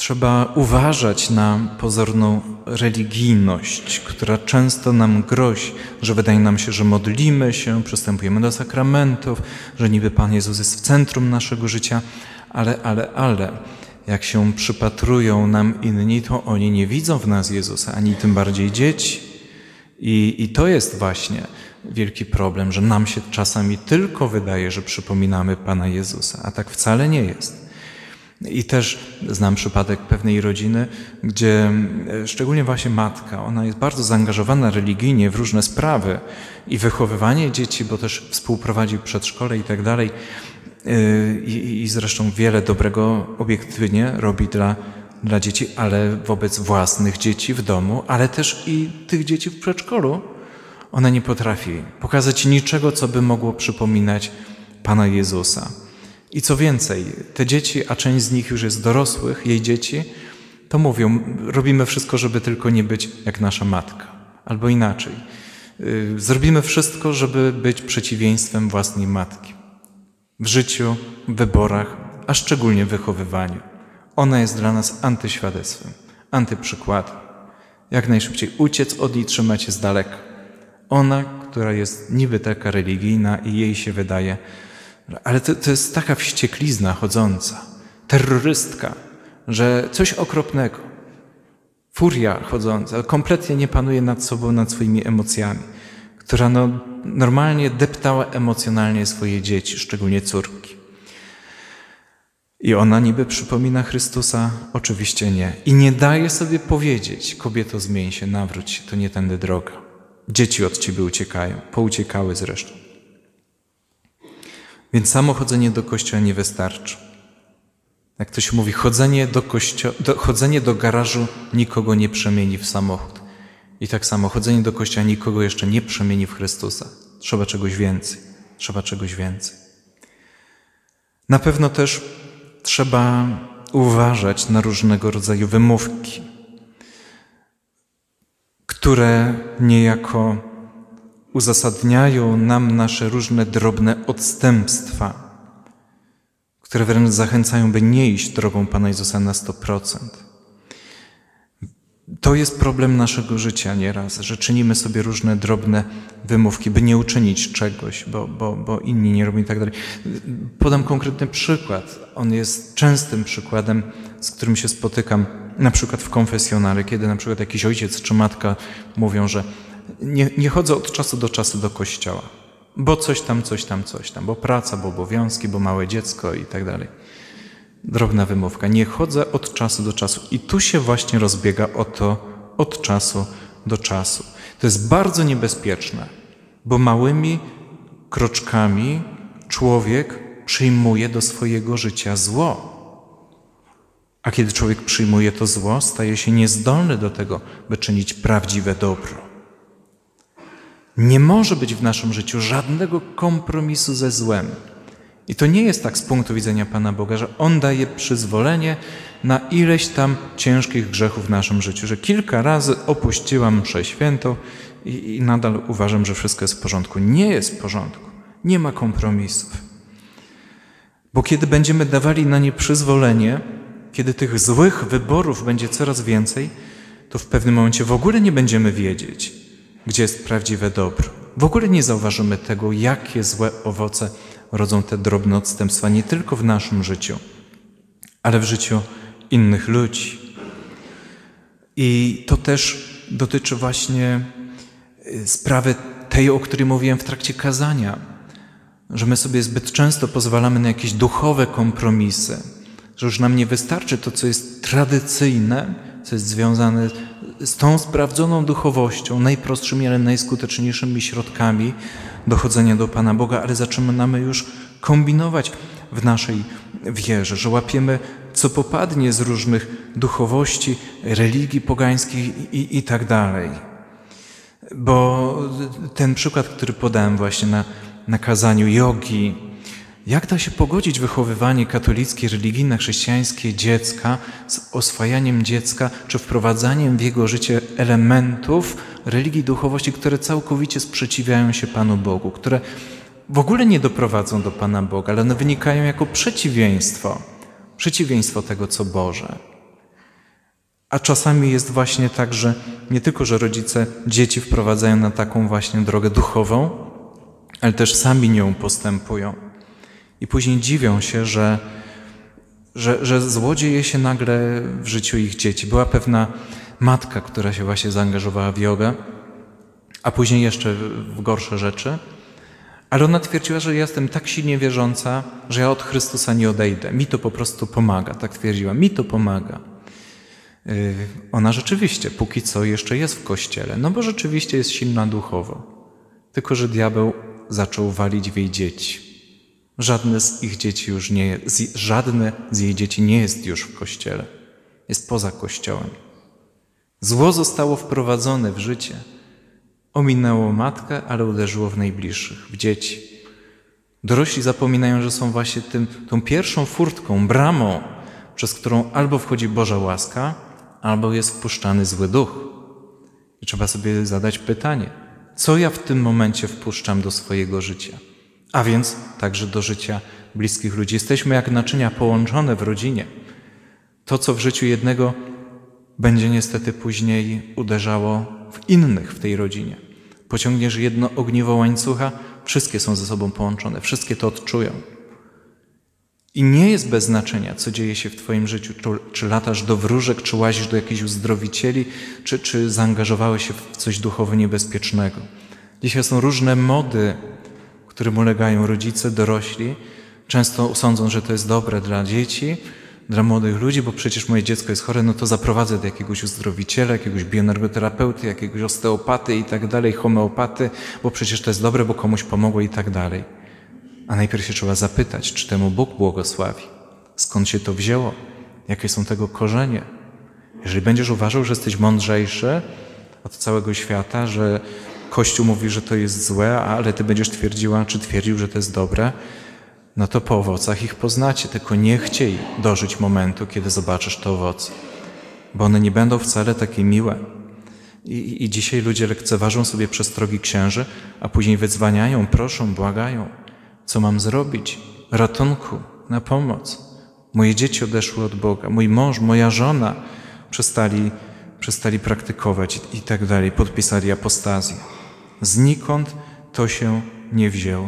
trzeba uważać na pozorną religijność, która często nam grozi, że wydaje nam się, że modlimy się, przystępujemy do sakramentów, że niby Pan Jezus jest w centrum naszego życia, ale, ale, ale, jak się przypatrują nam inni, to oni nie widzą w nas Jezusa, ani tym bardziej dzieci. I, i to jest właśnie wielki problem, że nam się czasami tylko wydaje, że przypominamy Pana Jezusa, a tak wcale nie jest. I też znam przypadek pewnej rodziny, gdzie szczególnie właśnie matka, ona jest bardzo zaangażowana religijnie w różne sprawy i wychowywanie dzieci, bo też współprowadzi przedszkole i tak dalej. I zresztą wiele dobrego obiektywnie robi dla, dla dzieci, ale wobec własnych dzieci w domu, ale też i tych dzieci w przedszkolu. Ona nie potrafi pokazać niczego, co by mogło przypominać Pana Jezusa. I co więcej, te dzieci, a część z nich już jest dorosłych, jej dzieci, to mówią, robimy wszystko, żeby tylko nie być jak nasza matka. Albo inaczej, zrobimy wszystko, żeby być przeciwieństwem własnej matki. W życiu, w wyborach, a szczególnie w wychowywaniu. Ona jest dla nas antyświadectwem, antyprzykładem. Jak najszybciej uciec od niej, trzymać się z daleka. Ona, która jest niby taka religijna i jej się wydaje, ale to, to jest taka wścieklizna chodząca, terrorystka, że coś okropnego. Furia chodząca, kompletnie nie panuje nad sobą, nad swoimi emocjami, która no, normalnie deptała emocjonalnie swoje dzieci, szczególnie córki. I ona niby przypomina Chrystusa? Oczywiście nie. I nie daje sobie powiedzieć, kobieto, zmień się, nawróć się, to nie tędy droga. Dzieci od ciebie uciekają, pouciekały zresztą. Więc samo chodzenie do kościoła nie wystarczy. Jak to się mówi, chodzenie do, kościo- do, chodzenie do garażu nikogo nie przemieni w samochód. I tak samo chodzenie do kościoła nikogo jeszcze nie przemieni w Chrystusa. Trzeba czegoś więcej. Trzeba czegoś więcej. Na pewno też trzeba uważać na różnego rodzaju wymówki, które niejako uzasadniają nam nasze różne drobne odstępstwa, które wręcz zachęcają, by nie iść drogą Pana Jezusa na sto procent. To jest problem naszego życia nieraz, że czynimy sobie różne drobne wymówki, by nie uczynić czegoś, bo, bo, bo inni nie robią i tak dalej. Podam konkretny przykład. On jest częstym przykładem, z którym się spotykam, na przykład w konfesjonale, kiedy na przykład jakiś ojciec czy matka mówią, że nie, nie chodzę od czasu do czasu do kościoła, bo coś tam, coś tam, coś tam, bo praca, bo obowiązki, bo małe dziecko i tak dalej. Drobna wymówka. Nie chodzę od czasu do czasu. I tu się właśnie rozbiega o to od czasu do czasu. To jest bardzo niebezpieczne, bo małymi kroczkami człowiek przyjmuje do swojego życia zło. A kiedy człowiek przyjmuje to zło, staje się niezdolny do tego, by czynić prawdziwe dobro. Nie może być w naszym życiu żadnego kompromisu ze złem. I to nie jest tak z punktu widzenia Pana Boga, że On daje przyzwolenie na ileś tam ciężkich grzechów w naszym życiu, że kilka razy opuściłam mszę świętą i, i nadal uważam, że wszystko jest w porządku. Nie jest w porządku. Nie ma kompromisów. Bo kiedy będziemy dawali na nie przyzwolenie, kiedy tych złych wyborów będzie coraz więcej, to w pewnym momencie w ogóle nie będziemy wiedzieć, gdzie jest prawdziwe dobro. W ogóle nie zauważymy tego, jakie złe owoce rodzą te drobne odstępstwa, nie tylko w naszym życiu, ale w życiu innych ludzi. I to też dotyczy właśnie sprawy tej, o której mówiłem w trakcie kazania, że my sobie zbyt często pozwalamy na jakieś duchowe kompromisy, że już nam nie wystarczy to, co jest tradycyjne, co jest związane z tą sprawdzoną duchowością, najprostszymi, ale najskuteczniejszymi środkami dochodzenia do Pana Boga, ale zaczynamy już kombinować w naszej wierze, że łapiemy, co popadnie z różnych duchowości, religii pogańskich i, i tak dalej. Bo ten przykład, który podałem właśnie na, na kazaniu jogi, jak da się pogodzić wychowywanie katolickie, religijne, chrześcijańskie dziecka z oswajaniem dziecka, czy wprowadzaniem w jego życie elementów religii, duchowości, które całkowicie sprzeciwiają się Panu Bogu, które w ogóle nie doprowadzą do Pana Boga, ale one wynikają jako przeciwieństwo, przeciwieństwo tego, co Boże. A czasami jest właśnie tak, że nie tylko, że rodzice dzieci wprowadzają na taką właśnie drogę duchową, ale też sami nią postępują. I później dziwią się, że, że, że zło dzieje się nagle w życiu ich dzieci. Była pewna matka, która się właśnie zaangażowała w jogę, a później jeszcze w gorsze rzeczy. Ale ona twierdziła, że ja jestem tak silnie wierząca, że ja od Chrystusa nie odejdę. Mi to po prostu pomaga, tak twierdziła. Mi to pomaga. Yy, ona rzeczywiście, póki co, jeszcze jest w Kościele, no bo rzeczywiście jest silna duchowo. Tylko że diabeł zaczął walić w jej dzieci. Żadne z ich dzieci już nie jest, żadne z jej dzieci nie jest już w Kościele. Jest poza Kościołem. Zło zostało wprowadzone w życie. Ominęło matkę, ale uderzyło w najbliższych, w dzieci. Dorośli zapominają, że są właśnie tym, tą pierwszą furtką, bramą, przez którą albo wchodzi Boża łaska, albo jest wpuszczany zły duch. I trzeba sobie zadać pytanie, co ja w tym momencie wpuszczam do swojego życia? A więc także do życia bliskich ludzi. Jesteśmy jak naczynia połączone w rodzinie. To, co w życiu jednego, będzie niestety później uderzało w innych w tej rodzinie. Pociągniesz jedno ogniwo łańcucha, wszystkie są ze sobą połączone, wszystkie to odczują. I nie jest bez znaczenia, co dzieje się w twoim życiu, czy, czy latasz do wróżek, czy łazisz do jakichś uzdrowicieli, czy, czy zaangażowałeś się w coś duchowo niebezpiecznego. Dzisiaj są różne mody, którym ulegają rodzice, dorośli, często sądzą, że to jest dobre dla dzieci, dla młodych ludzi, bo przecież moje dziecko jest chore, no to zaprowadzę do jakiegoś uzdrowiciela, jakiegoś bioenergoterapeuty, jakiegoś osteopaty i tak dalej, homeopaty, bo przecież to jest dobre, bo komuś pomogło i tak dalej. A najpierw się trzeba zapytać, czy temu Bóg błogosławi? Skąd się to wzięło? Jakie są tego korzenie? Jeżeli będziesz uważał, że jesteś mądrzejszy od całego świata, że Kościół mówi, że to jest złe, ale ty będziesz twierdziła, czy twierdził, że to jest dobre, no to po owocach ich poznacie, tylko nie chciej dożyć momentu, kiedy zobaczysz te owoce, bo one nie będą wcale takie miłe. I, i dzisiaj ludzie lekceważą sobie przestrogi księży, a później wydzwaniają, proszą, błagają. Co mam zrobić? Ratunku, na pomoc. Moje dzieci odeszły od Boga, mój mąż, moja żona przestali, przestali praktykować i, i tak dalej, podpisali apostazję. Znikąd to się nie wzięło.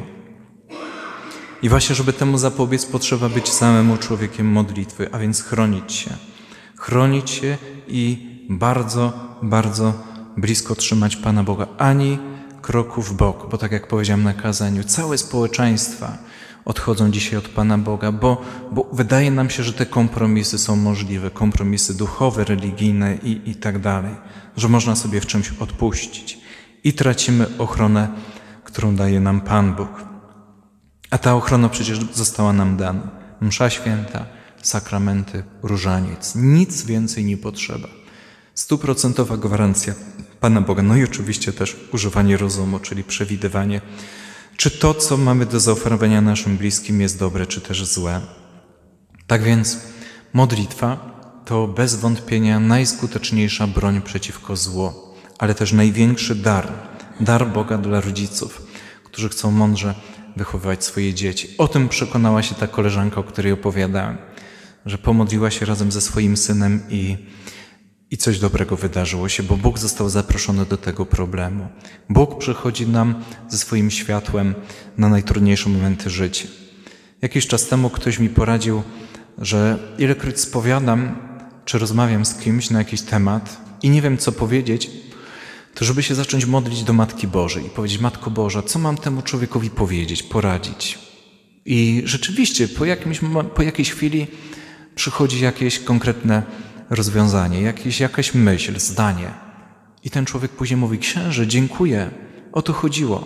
I właśnie, żeby temu zapobiec, potrzeba być samemu człowiekiem modlitwy, a więc chronić się. Chronić się i bardzo, bardzo blisko trzymać Pana Boga. Ani kroku w bok, bo tak jak powiedziałem na kazaniu, całe społeczeństwa odchodzą dzisiaj od Pana Boga, bo, bo wydaje nam się, że te kompromisy są możliwe, kompromisy duchowe, religijne i, i tak dalej, że można sobie w czymś odpuścić. I tracimy ochronę, którą daje nam Pan Bóg. A ta ochrona przecież została nam dana. Msza święta, sakramenty, różaniec. Nic więcej nie potrzeba. Stuprocentowa gwarancja Pana Boga. No i oczywiście też używanie rozumu, czyli przewidywanie, czy to, co mamy do zaoferowania naszym bliskim, jest dobre, czy też złe. Tak więc modlitwa to bez wątpienia najskuteczniejsza broń przeciwko złu, ale też największy dar, dar Boga dla rodziców, którzy chcą mądrze wychowywać swoje dzieci. O tym przekonała się ta koleżanka, o której opowiadałem, że pomodliła się razem ze swoim synem i, i coś dobrego wydarzyło się, bo Bóg został zaproszony do tego problemu. Bóg przychodzi nam ze swoim światłem na najtrudniejsze momenty życia. Jakiś czas temu ktoś mi poradził, że ilekroć spowiadam, czy rozmawiam z kimś na jakiś temat i nie wiem, co powiedzieć, to żeby się zacząć modlić do Matki Bożej i powiedzieć: Matko Boża, co mam temu człowiekowi powiedzieć, poradzić? I rzeczywiście po, jakimś, po jakiejś chwili przychodzi jakieś konkretne rozwiązanie, jakieś, jakaś myśl, zdanie. I ten człowiek później mówi: księże, dziękuję, o to chodziło.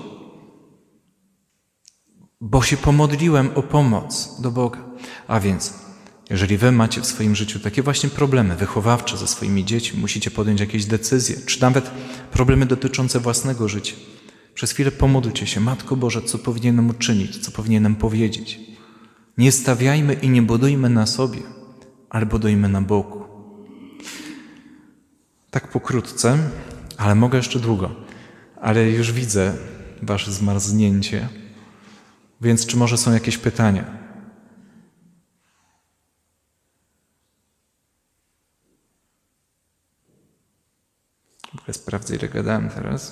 Bo się pomodliłem o pomoc do Boga. A więc, jeżeli wy macie w swoim życiu takie właśnie problemy wychowawcze ze swoimi dziećmi, musicie podjąć jakieś decyzje, czy nawet problemy dotyczące własnego życia, przez chwilę pomódlcie się: Matko Boża, co powinienem uczynić, co powinienem powiedzieć. Nie stawiajmy i nie budujmy na sobie, ale budujmy na Bogu. Tak pokrótce, ale mogę jeszcze długo, ale już widzę wasze zmarznięcie, więc czy może są jakieś pytania? Ja sprawdzę, ile gadałem teraz.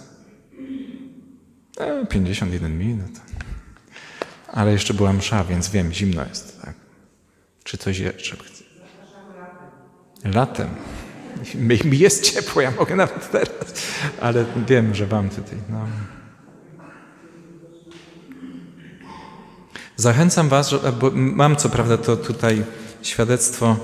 E, pięćdziesiąt jeden minut. Ale jeszcze była msza, więc wiem, zimno jest. Tak? Czy coś jeszcze? Latem. Mi jest ciepło, ja mogę nawet teraz. Ale wiem, że wam tutaj... No. Zachęcam was, że, bo mam co prawda to tutaj świadectwo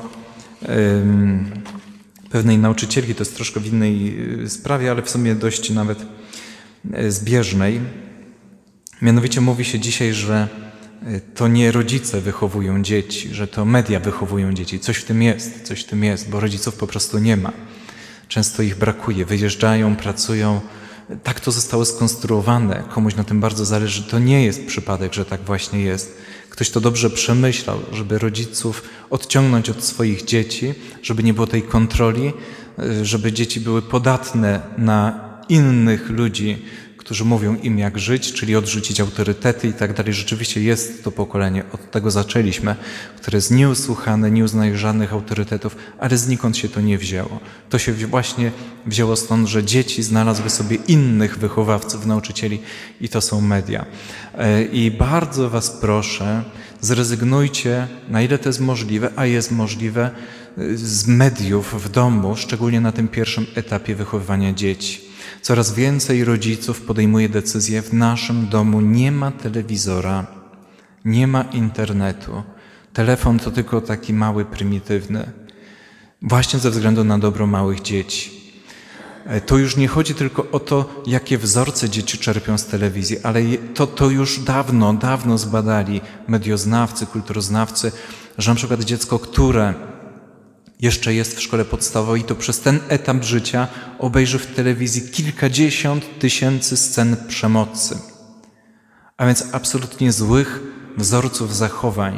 um, pewnej nauczycielki, to jest troszkę w innej sprawie, ale w sumie dość nawet zbieżnej. Mianowicie mówi się dzisiaj, że to nie rodzice wychowują dzieci, że to media wychowują dzieci. Coś w tym jest, coś w tym jest, bo rodziców po prostu nie ma. Często ich brakuje, wyjeżdżają, pracują. Tak to zostało skonstruowane, komuś na tym bardzo zależy. To nie jest przypadek, że tak właśnie jest. Ktoś to dobrze przemyślał, żeby rodziców odciągnąć od swoich dzieci, żeby nie było tej kontroli, żeby dzieci były podatne na innych ludzi, którzy mówią im jak żyć, czyli odrzucić autorytety i tak dalej. Rzeczywiście jest to pokolenie, od tego zaczęliśmy, które jest nieusłuchane, nie uznaje żadnych autorytetów, ale znikąd się to nie wzięło. To się właśnie wzięło stąd, że dzieci znalazły sobie innych wychowawców, nauczycieli i to są media. I bardzo was proszę, zrezygnujcie, na ile to jest możliwe, a jest możliwe, z mediów w domu, szczególnie na tym pierwszym etapie wychowywania dzieci. Coraz więcej rodziców podejmuje decyzję, w naszym domu nie ma telewizora, nie ma internetu. Telefon to tylko taki mały, prymitywny. Właśnie ze względu na dobro małych dzieci. To już nie chodzi tylko o to, jakie wzorce dzieci czerpią z telewizji, ale to, to już dawno, dawno zbadali medioznawcy, kulturoznawcy, że na przykład dziecko, które jeszcze jest w szkole podstawowej, to przez ten etap życia obejrzy w telewizji kilkadziesiąt tysięcy scen przemocy. A więc absolutnie złych wzorców zachowań.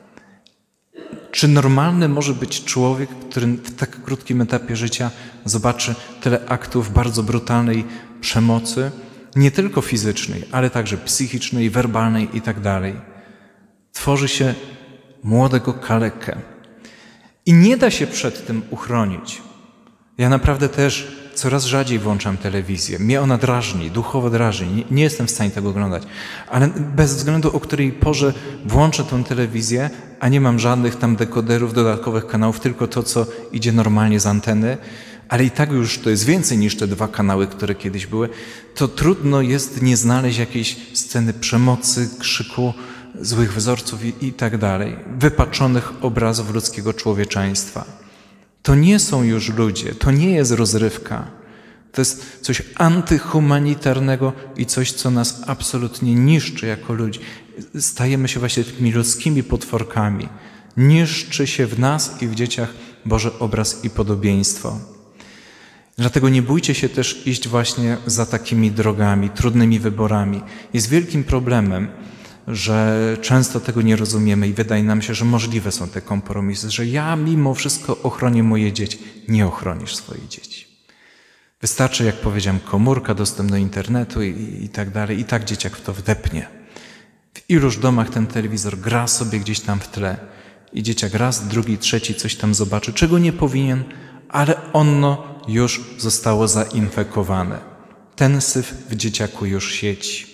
Czy normalny może być człowiek, który w tak krótkim etapie życia zobaczy tyle aktów bardzo brutalnej przemocy, nie tylko fizycznej, ale także psychicznej, werbalnej i tak dalej? Tworzy się młodego kalekę. I nie da się przed tym uchronić. Ja naprawdę też coraz rzadziej włączam telewizję. Mnie ona drażni, duchowo drażni. Nie, nie jestem w stanie tego oglądać. Ale bez względu o której porze włączę tę telewizję, a nie mam żadnych tam dekoderów, dodatkowych kanałów, tylko to, co idzie normalnie z anteny, ale i tak już to jest więcej niż te dwa kanały, które kiedyś były, to trudno jest nie znaleźć jakiejś sceny przemocy, krzyku, złych wzorców i, i tak dalej, wypaczonych obrazów ludzkiego człowieczeństwa. To nie są już ludzie, to nie jest rozrywka. To jest coś antyhumanitarnego i coś, co nas absolutnie niszczy jako ludzi. Stajemy się właśnie tymi ludzkimi potworkami. Niszczy się w nas i w dzieciach Boży obraz i podobieństwo. Dlatego nie bójcie się też iść właśnie za takimi drogami, trudnymi wyborami. Jest wielkim problemem, że często tego nie rozumiemy i wydaje nam się, że możliwe są te kompromisy, że ja mimo wszystko ochronię moje dzieci. Nie ochronisz swoich dzieci. Wystarczy, jak powiedziałem, komórka, dostęp do internetu i, i tak dalej. I tak dzieciak w to wdepnie. W iluż domach ten telewizor gra sobie gdzieś tam w tle i dzieciak raz, drugi, trzeci coś tam zobaczy, czego nie powinien, ale ono już zostało zainfekowane. Ten syf w dzieciaku już siedzi.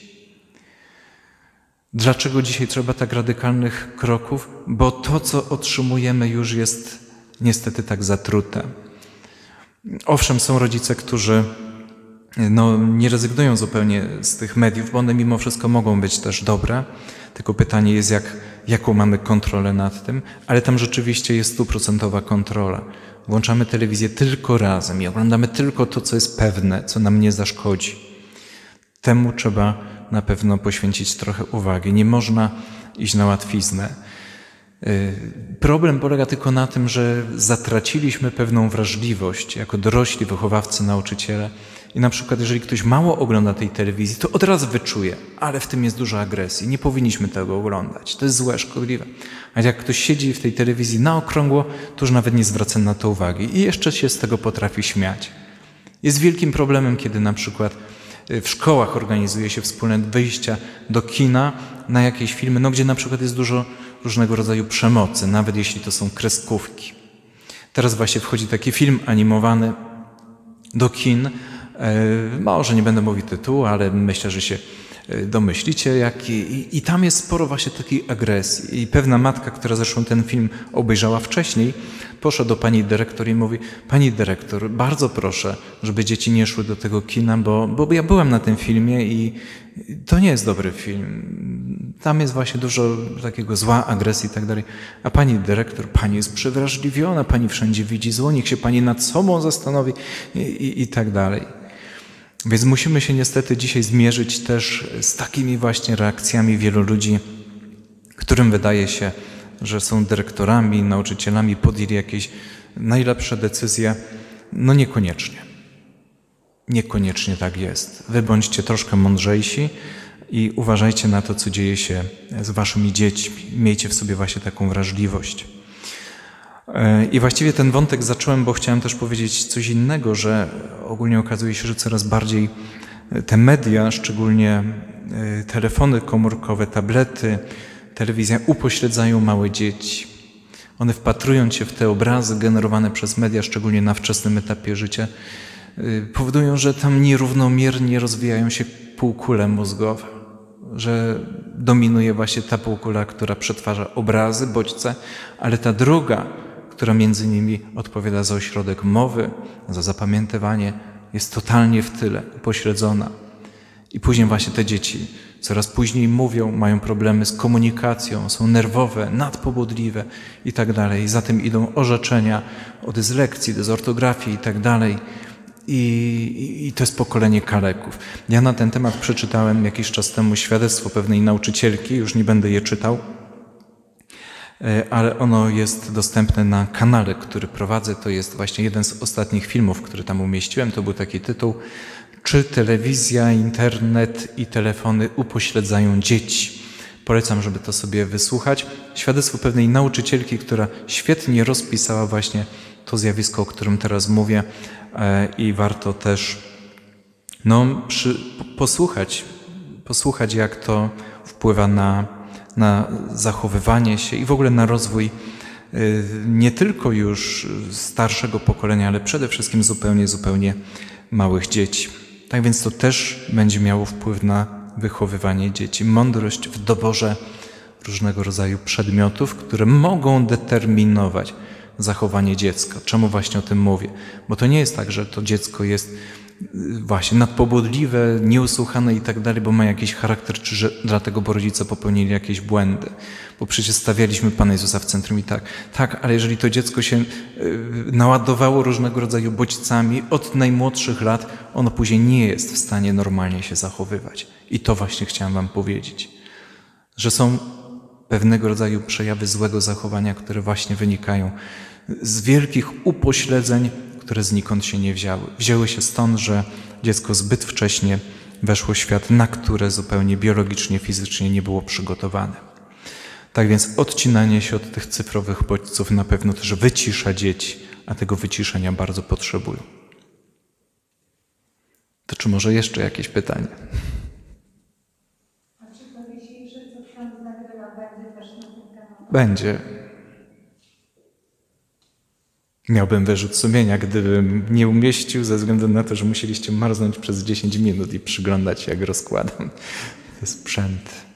Dlaczego dzisiaj trzeba tak radykalnych kroków? Bo to, co otrzymujemy, już jest niestety tak zatrute. Owszem, są rodzice, którzy no, nie rezygnują zupełnie z tych mediów, bo one mimo wszystko mogą być też dobre. Tylko pytanie jest, jak, jaką mamy kontrolę nad tym, ale tam rzeczywiście jest stuprocentowa kontrola. Włączamy telewizję tylko razem i oglądamy tylko to, co jest pewne, co nam nie zaszkodzi. Temu trzeba na pewno poświęcić trochę uwagi. Nie można iść na łatwiznę. Problem polega tylko na tym, że zatraciliśmy pewną wrażliwość jako dorośli wychowawcy, nauczyciele. I na przykład, jeżeli ktoś mało ogląda tej telewizji, to od razu wyczuje, ale w tym jest dużo agresji. Nie powinniśmy tego oglądać. To jest złe, szkodliwe. A jak ktoś siedzi w tej telewizji na okrągło, to już nawet nie zwraca na to uwagi i jeszcze się z tego potrafi śmiać. Jest wielkim problemem, kiedy na przykład w szkołach organizuje się wspólne wyjścia do kina na jakieś filmy, no gdzie na przykład jest dużo różnego rodzaju przemocy, nawet jeśli to są kreskówki. Teraz właśnie wchodzi taki film animowany do kin, Może nie będę mówił tytułu, ale myślę, że się domyślicie. Jak i, i tam jest sporo właśnie takiej agresji. I pewna matka, która zresztą ten film obejrzała wcześniej, poszła do pani dyrektor i mówi: pani dyrektor, bardzo proszę, żeby dzieci nie szły do tego kina, bo, bo ja byłem na tym filmie i to nie jest dobry film. Tam jest właśnie dużo takiego zła, agresji i tak dalej. A pani dyrektor, pani jest przewrażliwiona, pani wszędzie widzi zło, niech się pani nad sobą zastanowi i, i, i tak dalej. Więc musimy się niestety dzisiaj zmierzyć też z takimi właśnie reakcjami wielu ludzi, którym wydaje się, że są dyrektorami, nauczycielami, podjęli jakieś najlepsze decyzje. No niekoniecznie. Niekoniecznie tak jest. Wy bądźcie troszkę mądrzejsi i uważajcie na to, co dzieje się z waszymi dziećmi. Miejcie w sobie właśnie taką wrażliwość. I właściwie ten wątek zacząłem, bo chciałem też powiedzieć coś innego, że ogólnie okazuje się, że coraz bardziej te media, szczególnie telefony komórkowe, tablety, telewizja upośledzają małe dzieci. One, wpatrując się w te obrazy generowane przez media, szczególnie na wczesnym etapie życia, powodują, że tam nierównomiernie rozwijają się półkule mózgowe, że dominuje właśnie ta półkula, która przetwarza obrazy, bodźce, ale ta druga, która między nimi odpowiada za ośrodek mowy, za zapamiętywanie, jest totalnie w tyle, upośledzona. I później właśnie te dzieci coraz później mówią, mają problemy z komunikacją, są nerwowe, nadpobudliwe i tak dalej. Za tym idą orzeczenia o dyslekcji, dezortografii i tak dalej. I, I to jest pokolenie kaleków. Ja na ten temat przeczytałem jakiś czas temu świadectwo pewnej nauczycielki, już nie będę je czytał, ale ono jest dostępne na kanale, który prowadzę. To jest właśnie jeden z ostatnich filmów, który tam umieściłem. To był taki tytuł: czy telewizja, internet i telefony upośledzają dzieci? Polecam, żeby to sobie wysłuchać. Świadectwo pewnej nauczycielki, która świetnie rozpisała właśnie to zjawisko, o którym teraz mówię, i warto też no, przy, posłuchać, posłuchać, jak to wpływa na, na zachowywanie się i w ogóle na rozwój nie tylko już starszego pokolenia, ale przede wszystkim zupełnie, zupełnie małych dzieci. Tak więc to też będzie miało wpływ na wychowywanie dzieci. Mądrość w doborze różnego rodzaju przedmiotów, które mogą determinować zachowanie dziecka. Czemu właśnie o tym mówię? Bo to nie jest tak, że to dziecko jest właśnie nadpobudliwe, nieusłuchane i tak dalej, bo ma jakiś charakter, czy że dlatego, bo rodzice popełnili jakieś błędy. Bo przecież stawialiśmy Pana Jezusa w centrum i tak. Tak, ale jeżeli to dziecko się naładowało różnego rodzaju bodźcami od najmłodszych lat, ono później nie jest w stanie normalnie się zachowywać. I to właśnie chciałem Wam powiedzieć. Że są pewnego rodzaju przejawy złego zachowania, które właśnie wynikają z wielkich upośledzeń, które znikąd się nie wzięły. Wzięły się stąd, że dziecko zbyt wcześnie weszło w świat, na które zupełnie biologicznie, fizycznie nie było przygotowane. Tak więc odcinanie się od tych cyfrowych bodźców na pewno też wycisza dzieci, a tego wyciszenia bardzo potrzebują. To czy może jeszcze jakieś pytanie? A czy to dzisiejsze, co ksiądz nagrywa, będzie też na tym kanale? Będzie. Miałbym wyrzut sumienia, gdybym nie umieścił, ze względu na to, że musieliście marznąć przez dziesięć minut i przyglądać się, jak rozkładam te sprzęty.